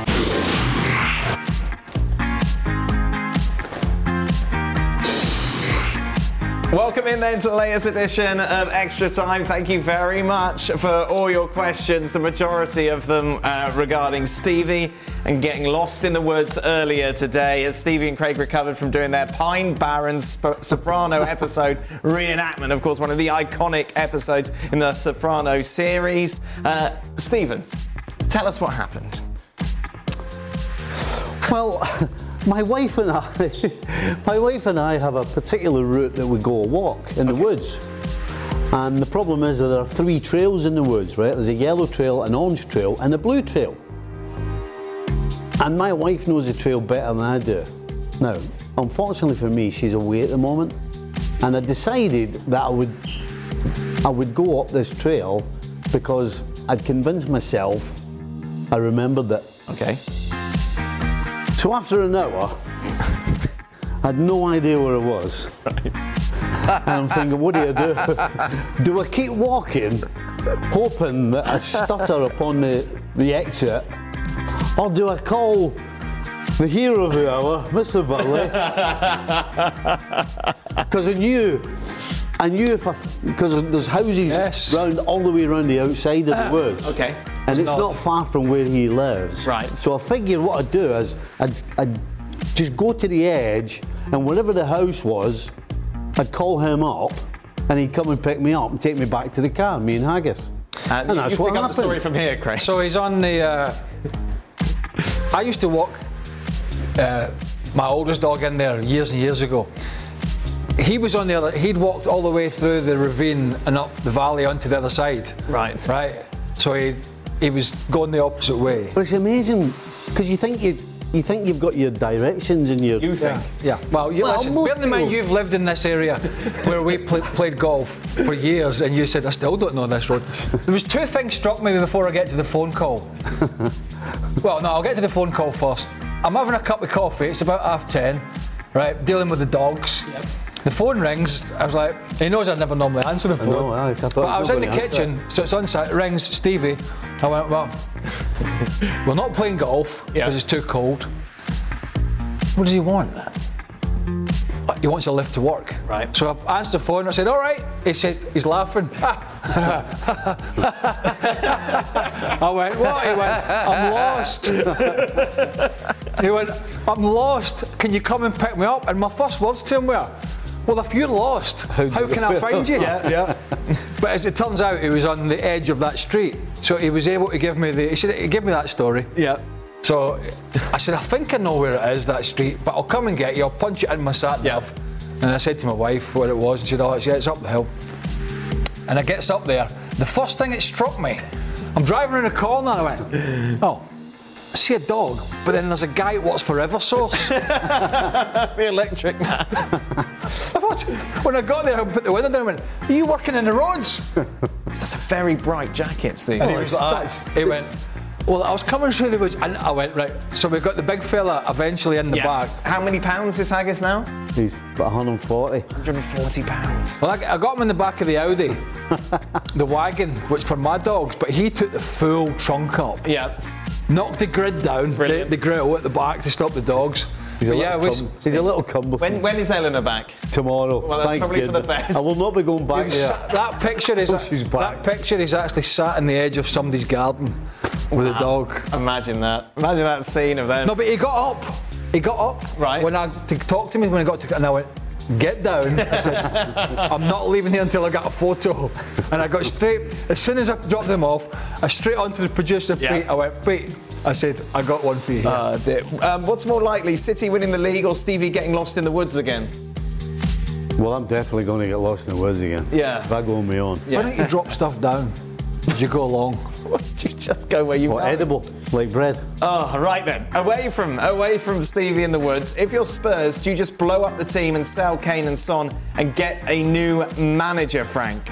Welcome in then to the latest edition of Extra Time. Thank you very much for all your questions, the majority of them uh, regarding Stevie and getting lost in the woods earlier today as Stevie and Craig recovered from doing their Pine Barrens Sp- Soprano episode reenactment, of course, one of the iconic episodes in the Soprano series. Uh, Stephen, tell us what happened. Well, my wife and I, my wife and I have a particular route that we go a walk in the okay. woods. And the problem is that there are three trails in the woods, right? There's a yellow trail, an orange trail, and a blue trail. And my wife knows the trail better than I do. Now, unfortunately for me, she's away at the moment. And I decided that I would, I would go up this trail because I'd convinced myself I remembered it. Okay. So after an hour, I had no idea where I was. Right. And I'm thinking, what do you do? Do I keep walking, hoping that I stutter upon the, the exit, or do I call the hero of the hour, Mister Burley? Because I knew, I knew if I, because there's houses yes. round all the way around the outside of the woods. Okay. And it's not. not far from where he lives. Right. So I figured what I'd do is I'd, I'd just go to the edge, and wherever the house was, I'd call him up, and he'd come and pick me up and take me back to the car, me and Haggis. And, and you, that's you what pick happened. Up the story from here, Chris. So he's on the... Uh, I used to walk uh, my oldest dog in there years and years ago. He was on the other... He'd walked all the way through the ravine and up the valley onto the other side. Right. Right. So he... He was going the opposite way. But it's amazing because you think you you think you've got your directions and your. You think? Yeah. yeah. Well, you, well listen, bear in mind you've lived in this area where we play, played golf for years, and you said I still don't know this road. There was two things struck me before I get to the phone call. Well, no, I'll get to the phone call first. I'm having a cup of coffee. It's about half ten, right? Dealing with the dogs. Yep. The phone rings. I was like, he knows I never normally answer the phone. I know, I, I thought but I was in the answer. kitchen, so it's on site. It rings, Stevie. I went, well, we're not playing golf because yeah. it's too cold. What does he want? he wants a lift to work. Right. So I answered the phone. I said, all right. He says, he's laughing. I went, what? He went, I'm lost. He went, I'm lost. Can you come and pick me up? And my first words to him were, well, if you're lost, how can I find you? Yeah, yeah. But as it turns out, he was on the edge of that street. So he was able to give me the, he said, he gave me that story. Yeah. So I said, I think I know where it is, that street, but I'll come and get you. I'll punch it in my sat nav. Yeah. And I said to my wife what it was, and she said, oh, it's, yeah, it's up the hill. And I gets up there. The first thing that struck me, I'm driving around a corner and I went, oh, I see a dog, but then there's a guy that works for Eversource. The electric man. When I got there, I put the window down and went, are you working in the roads? That's a very bright jacket, Steve. And he was like, that. He went, well, I was coming through the woods, and I went, right, so we got the big fella eventually in the Yeah. bag. How many pounds is Haggis now? He's about one hundred forty. one hundred forty pounds. Well, I, I got him in the back of the Audi, the wagon, which for my dogs, but he took the full trunk up. Yeah. Knocked the grid down, the, the grill at the back to stop the dogs. He's a, But yeah, little, we- cum- he's a little cumbersome. When, when is Eleanor back? Tomorrow. Well, that's Thank probably for the goodness. best. I will not be going back He was there. sat- that picture is So she's back. that picture is actually sat in the edge of somebody's garden with a dog. Imagine that. Imagine that scene of them. No, but he got up. He got up. Right. When I to talk to me when I got to, and I went, get down. I said, I'm not leaving here until I got a photo. And I got straight. As soon as I dropped them off, I straight onto the producer. Yeah. Pete. I went, Pete. I said, I got one for you. Here. Uh, dear. Um, what's more likely, City winning the league or Stevie getting lost in the woods again? Well, I'm definitely going to get lost in the woods again. Yeah. If I go on my own. Why don't you drop stuff down as you go along? You just go where you What, want. edible? Like bread? Oh, right then. Away from away from Stevie in the woods. If you're Spurs, do you just blow up the team and sell Kane and Son and get a new manager, Frank?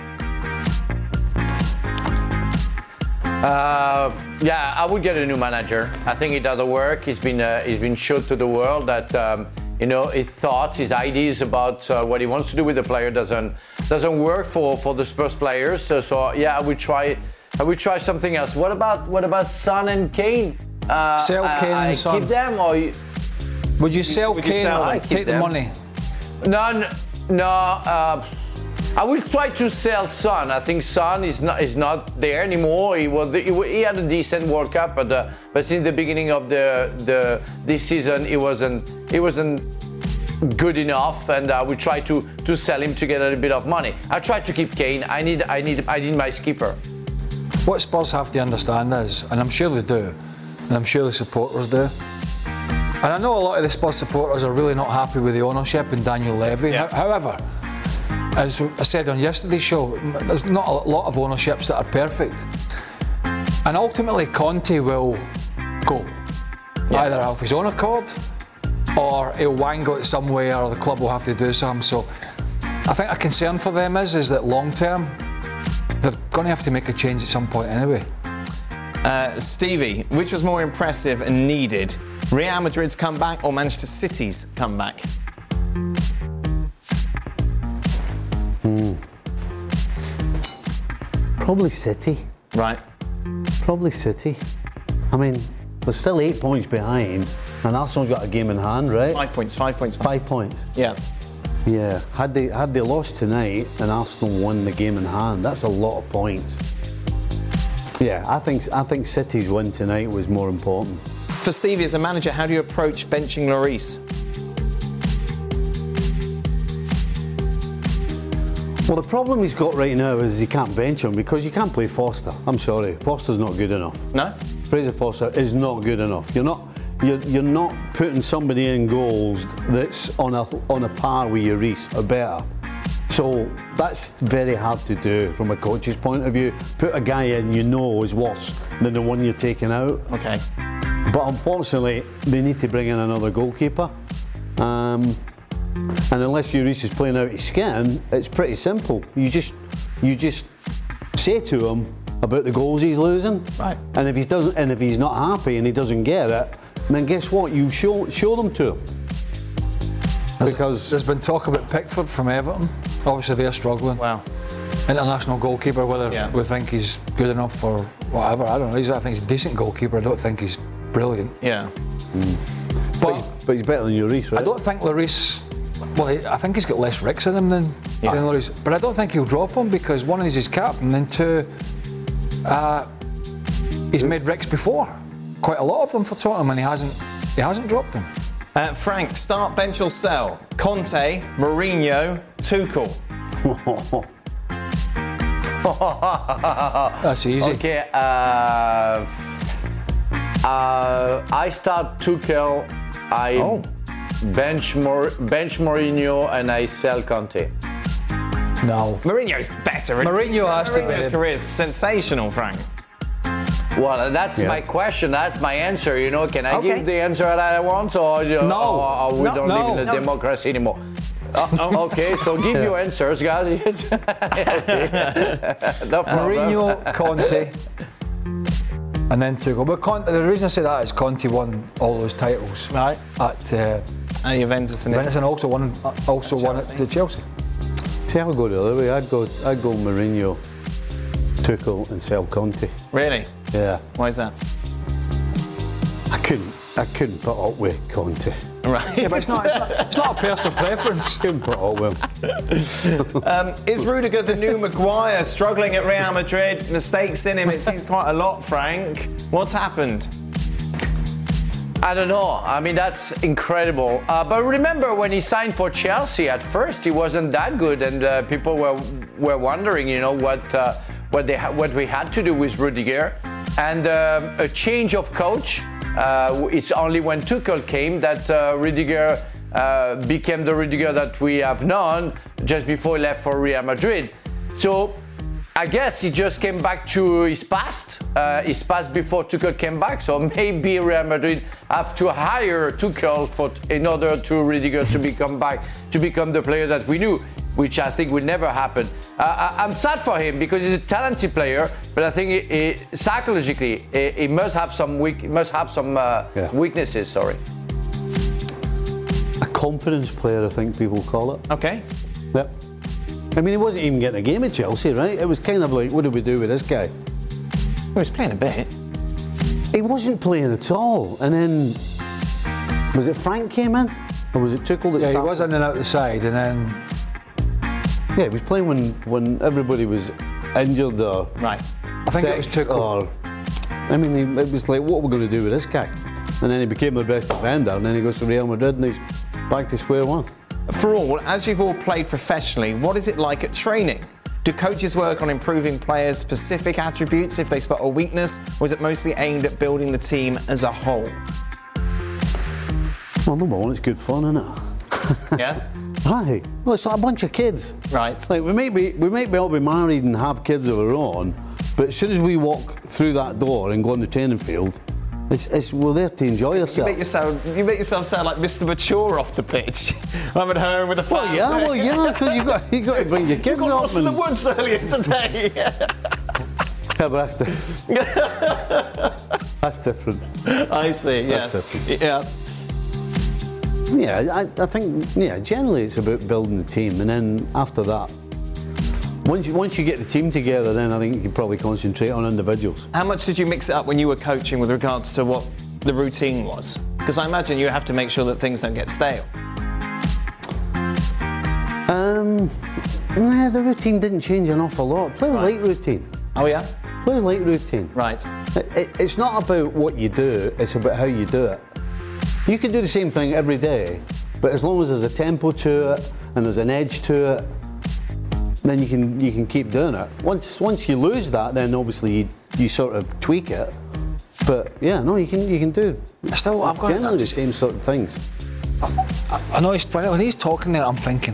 Uh, yeah, I would get a new manager. I think he does the work. He's been uh, he's been showed to the world that um, you know his thoughts, his ideas about uh, what he wants to do with the player doesn't doesn't work for, for the Spurs players. So, so yeah, I would try I would try something else. What about what about Son and Kane? Uh, Sell I- Kane I and Son. Keep them or you, Would you sell would you Kane sell or them? Keep take the them. money? No, no, no uh, I will try to sell Son. I think Son is not is not there anymore. He was he, he had a decent World Cup, but uh, but since the beginning of the the this season, he wasn't he wasn't good enough, and I will try to to sell him to get a little bit of money. I try to keep Kane. I need I need I need my skipper. What Spurs have to understand is, and I'm sure they do, and I'm sure the supporters do, and I know a lot of the Spurs supporters are really not happy with the ownership and Daniel Levy. Yeah. However, as I said on yesterday's show, there's not a lot of ownerships that are perfect. And ultimately, Conte will go. Yes. Either off his own accord, or he'll wangle it somewhere, or the club will have to do something. So I think a concern for them is, is that long term, they're going to have to make a change at some point anyway. Uh, Stevie, which was more impressive and needed? Real Madrid's comeback or Manchester City's comeback? Probably City. Right. Probably City. I mean, we're still eight points behind, and Arsenal's got a game in hand, right? Five points, five points. Five points. Yeah. Yeah. Had they had they lost tonight and Arsenal won the game in hand, that's a lot of points. Yeah, I think I think City's win tonight was more important. For Stevie as a manager, how do you approach benching Lloris? Well, the problem he's got right now is he can't bench him because you can't play Foster. I'm sorry, Foster's not good enough. No? Fraser Foster is not good enough. You're not you're, you're not putting somebody in goals that's on a on a par with Lloris or better. So that's very hard to do from a coach's point of view. Put a guy in you know is worse than the one you're taking out. Okay. But unfortunately, they need to bring in another goalkeeper. Um, and unless Lloris is playing out his skin, it's pretty simple. You just you just say to him about the goals he's losing. Right. And if he doesn't, and if he's not happy and he doesn't get it, then guess what? You show show them to him. Because there's been talk about Pickford from Everton. Obviously, they're struggling. Wow. International goalkeeper, whether Yeah. we think he's good enough or whatever, I don't know. He's, I think he's a decent goalkeeper. I don't think he's brilliant. Yeah. but, he's, but he's better than Lloris, right? I don't think Lloris Well, he, I think he's got less Ricks in him than, Yeah. than Lloris. But I don't think he'll drop him because one is his captain, and two, uh, he's made Ricks before. Quite a lot of them for Tottenham, and he hasn't he hasn't dropped them. Uh, Frank, start, bench or sell? Conte, Mourinho, Tuchel. That's easy. Okay. Uh, uh, I start Tuchel. I Oh. bench Mor- bench Mourinho, and I sell Conte. No. Mourinho's better. isn't he? Mourinho has to be. Mourinho's career is sensational, Frank. Well, that's Yeah. my question. That's my answer. You know, can I Okay. give the answer that I want, or, you No. or, or we No, don't no. live in a No. democracy anymore? Oh, okay, so give your answers, guys. Yes. Okay. No problem. Mourinho, Conte, and then Tuchel. But Conte, the reason I say that is Conte won all those titles Right. at uh, Uh, Juventus and Juventus, and also won uh, also won it Chelsea. to Chelsea. See, I would go the other way. I'd go, I'd go Mourinho, Tuchel, and sell Conte. Really? Yeah, Why is that? I couldn't, I couldn't put up with Conte. Right. Yeah, but it's not, it's not, it's not a personal preference. Couldn't put up with him. Um, is Rudiger the new Maguire, struggling at Real Madrid? Mistakes in him, it seems quite a lot, Frank. What's happened? I don't know. I mean, that's incredible. Uh, but remember when he signed for Chelsea, at first he wasn't that good, and uh, people were were wondering, you know, what uh, what they ha- what we had to do with Rudiger, and um, a change of coach. Uh, it's only when Tuchel came that uh, Rudiger uh, became the Rudiger that we have known just before he left for Real Madrid. So I guess he just came back to his past, uh, his past before Tuchel came back. So maybe Real Madrid have to hire Tuchel for, in order to Rudiger to become back, to become the player that we knew, which I think will never happen. Uh, I, I'm sad for him because he's a talented player, but I think he, he, psychologically he, he must have some weak, must have some uh, Yeah. weaknesses. Sorry. A confidence player, I think people call it. Okay. Yep. I mean, he wasn't even getting a game at Chelsea, right? It was kind of like, what do we do with this guy? Well, he's playing a bit. He wasn't playing at all. And then, was it Frank came in? Or was it Tuchel that Yeah, he started? was in and out the side, and then Yeah, he was playing when, when everybody was injured or... Right. I think it was sick Tuchel. Or, I mean, he, it was like, what are we going to do with this guy? And then he became the best defender, and then he goes to Real Madrid, and he's back to square one. For all, as you've all played professionally, what is it like at training? Do coaches work on improving players' specific attributes if they spot a weakness, or is it mostly aimed at building the team as a whole? Well, number one, it's good fun, isn't it? Yeah? Aye. Well, it's like a bunch of kids. Right. Like, we might be, we might be all be married and have kids of our own, but as soon as we walk through that door and go on the training field, it's, it's, we're there to enjoy You ourselves. make, yourself, you make yourself sound like Mister Mature off the pitch. I'm at home with the Well, family. yeah, well, yeah, because you've got, you got to bring your kids You got up. lost in the and- woods earlier today. Yeah, but that's, di- that's different. I see, yes. That's different. Yeah. Yeah, I, I think, yeah, generally it's about building the team, and then after that, once you, once you get the team together, then I think you can probably concentrate on individuals. How much did you mix it up when you were coaching with regards to what the routine was? Because I imagine you have to make sure that things don't get stale. Um, nah, the routine didn't change an awful lot. Players Right. like routine. Oh, yeah? Players like routine. Right. It, it, it's not about what you do, it's about how you do it. You can do the same thing every day, but as long as there's a tempo to it and there's an edge to it, then you can you can keep doing it. Once once you lose that, then obviously you, you sort of tweak it. But yeah, no, you can you can do Still, I've got generally the same sort of things. I know he's when he's talking there, I'm thinking,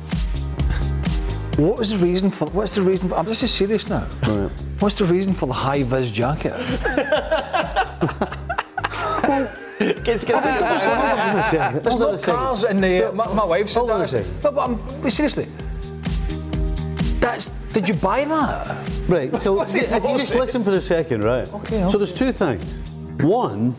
what was the reason for? What's the reason? For, I'm this is serious now. Right. What's the reason for the high vis jacket? It's good. There's no cars in the. My, my wife said Hold on a that. second. No, but, I'm, but seriously, that's. Did you buy that? Right, so What's he if you just wanting? listen for a second, right? Okay, So okay. there's two things. One,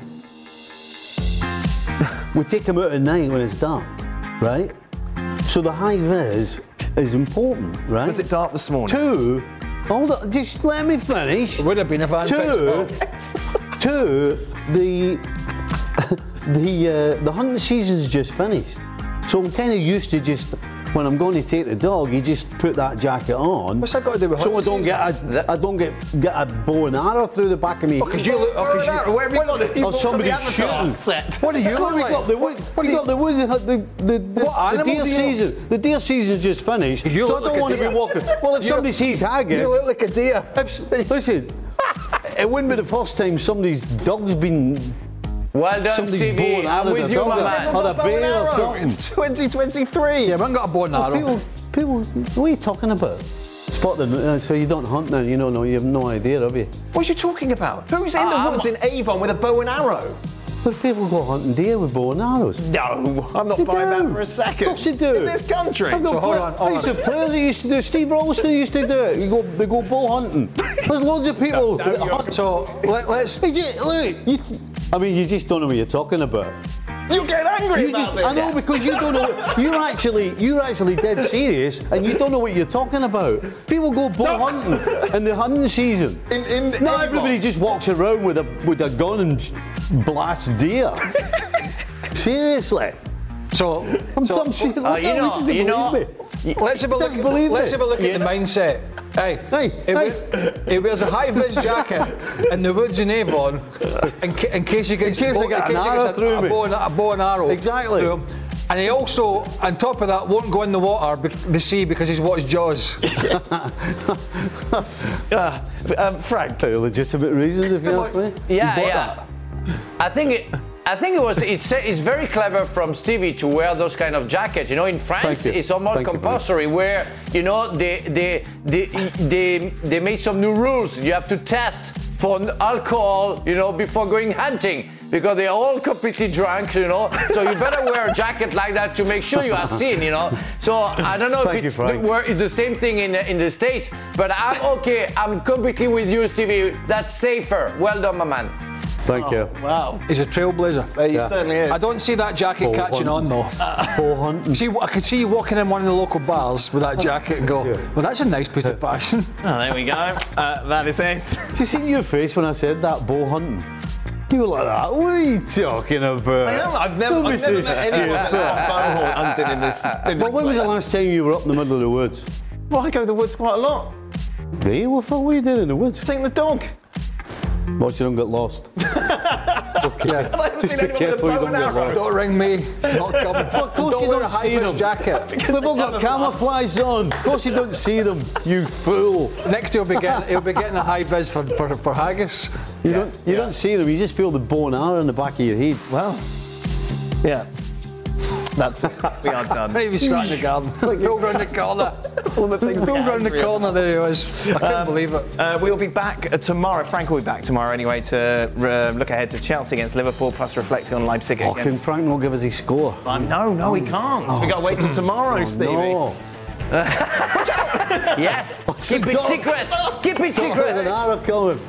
we take them out at night when it's dark, right? So the high vis is important, right? Was it dark this morning? Two, hold on, just let me finish. It would have been if I Two, picked two, the the uh, the hunting season's just finished. So I'm kind of used to just, when I'm going to take the dog, you just put that jacket on. What's that got to do with So I hunting don't get a, I don't get get a bow and arrow through the back of me. Because you look. Because you. Where have you got the, Or somebody shooting. set? What do you look We like? got the woods. What do We you- got the woods. The the the, What the animal deer do you- season. The deer season's just finished. You so I look like don't a want to be deer. walking. Well, if You- somebody sees haggis, You look like a deer. if, listen, it wouldn't be the first time somebody's dog's been. Well done, Somebody's Stevie. born out I'm of with the you, dog. my That's man. Or a bear or something. It's twenty twenty-three. Yeah, we haven't got a bow and arrow. People, people, what are you talking about? Spot them. Uh, so you don't hunt now. You know, no, you have no idea, have you? What are you talking about? Who's in the Uh, woods in Avon with a bow and arrow? But people go hunting deer with bow and arrows. No, I'm not They buying do. that for a second. Of course you do. In this country. I've got So hold pla- on, hold I used on. to players that used to do. Steve Ralston used to do it. You go, they go bow hunting. There's loads of people. No, that you're- hunt. So let, let's. Hey, j- look, you, I mean, you just don't know what you're talking about. You get angry You about just, this. I know because you don't know. You're actually, you're actually dead serious, and you don't know what you're talking about. People go bow hunting in the hunting season. In, in Not Avon. everybody just walks around with a with a gun and blasts deer. Seriously, So, I'm, so I'm serious. Uh, you know, you know, let's have a look. Doesn't believe Let's it. have a look You at the know- mindset. Hey, Hey, he, hey. wear- he wears a high vis jacket in the woods in Avon in, ca- in case he gets, In case bo- I get in an case he arrow gets a, through a, me. bow and, a bow and arrow. Exactly. through him. And he also, on top of that, won't go in the water, bec- the sea, because he's watched Jaws. Uh, um, Frank. For legitimate reasons, if you ask me. Yeah, You bought yeah. that. I think it, I think it was it's it's very clever from Stevie to wear those kind of jackets. You know, in France Thank you. it's almost Thank you, compulsory where you know they they they they they made some new rules. You have to test for alcohol, you know, before going hunting because they're all completely drunk, you know. So you better wear a jacket like that to make sure you are seen, you know. So I don't know Thank if you, it's the, Frank. wor- the same thing in in the States, but I'm okay. I'm completely with you, Stevie. That's safer. Well done, my man. Thank you. Wow. He's a trailblazer. He certainly is. I don't see that jacket Bow catching hunting. on though. Bow hunting. See, I could see you walking in one of the local bars with that jacket and go, well, that's a nice piece of fashion. Oh, there we go. Uh, that is it. Did you see your face when I said that, bow hunting? You were like that. What are you talking about? I am. I've never, Don't be I've so never met anyone that's stupid. gone bow hunting in this. In But this when was the weather. last time you were up in the middle of the woods? Well, I go to the woods quite a lot. Do you? What the fuck were you doing in the woods? Taking the dog. Watch you don't get lost. Okay. I haven't Just seen be anyone with a careful you bow don't and get arrow. lost. Don't ring me. Not coming. Of course don't you wear don't a high see vis them. jacket. We've all got camouflage on. Of course you don't see them, you fool. Next he'll be getting he'll be getting a high vis for, for, for haggis. You don't you don't see them, you just feel the bow and arrow in the back of your head. Well, yeah. That's it. We are done. Maybe he's sat in the garden. Pulled round the corner. All the things that Pulled get round the angry about. corner, there he was. I couldn't believe it. Uh, we'll be back uh, tomorrow. Frank will be back tomorrow anyway to uh, look ahead to Chelsea against Liverpool, plus reflecting on Leipzig Oh, can against. Frank not give us his score? Uh, no, no, he can't. Oh, we got to wait till sorry. tomorrow, Oh, Stevie. no. Yes. What's Keep the it dog? secret. Keep it There's an secret. arrow coming.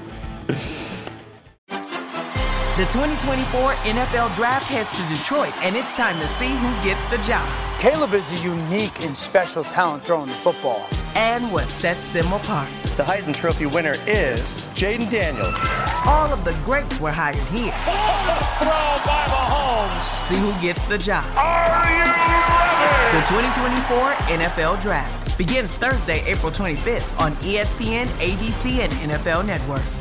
The twenty twenty-four N F L Draft heads to Detroit, and it's time to see who gets the job Caleb is a unique and special talent throwing the football. and what sets them apart. The Heisman Trophy winner is Jaden Daniels. All of the greats were hired here. Throw by Mahomes. See who gets the job. Are you ready? The twenty twenty-four N F L Draft begins Thursday, April twenty-fifth on E S P N, A B C, and N F L Network.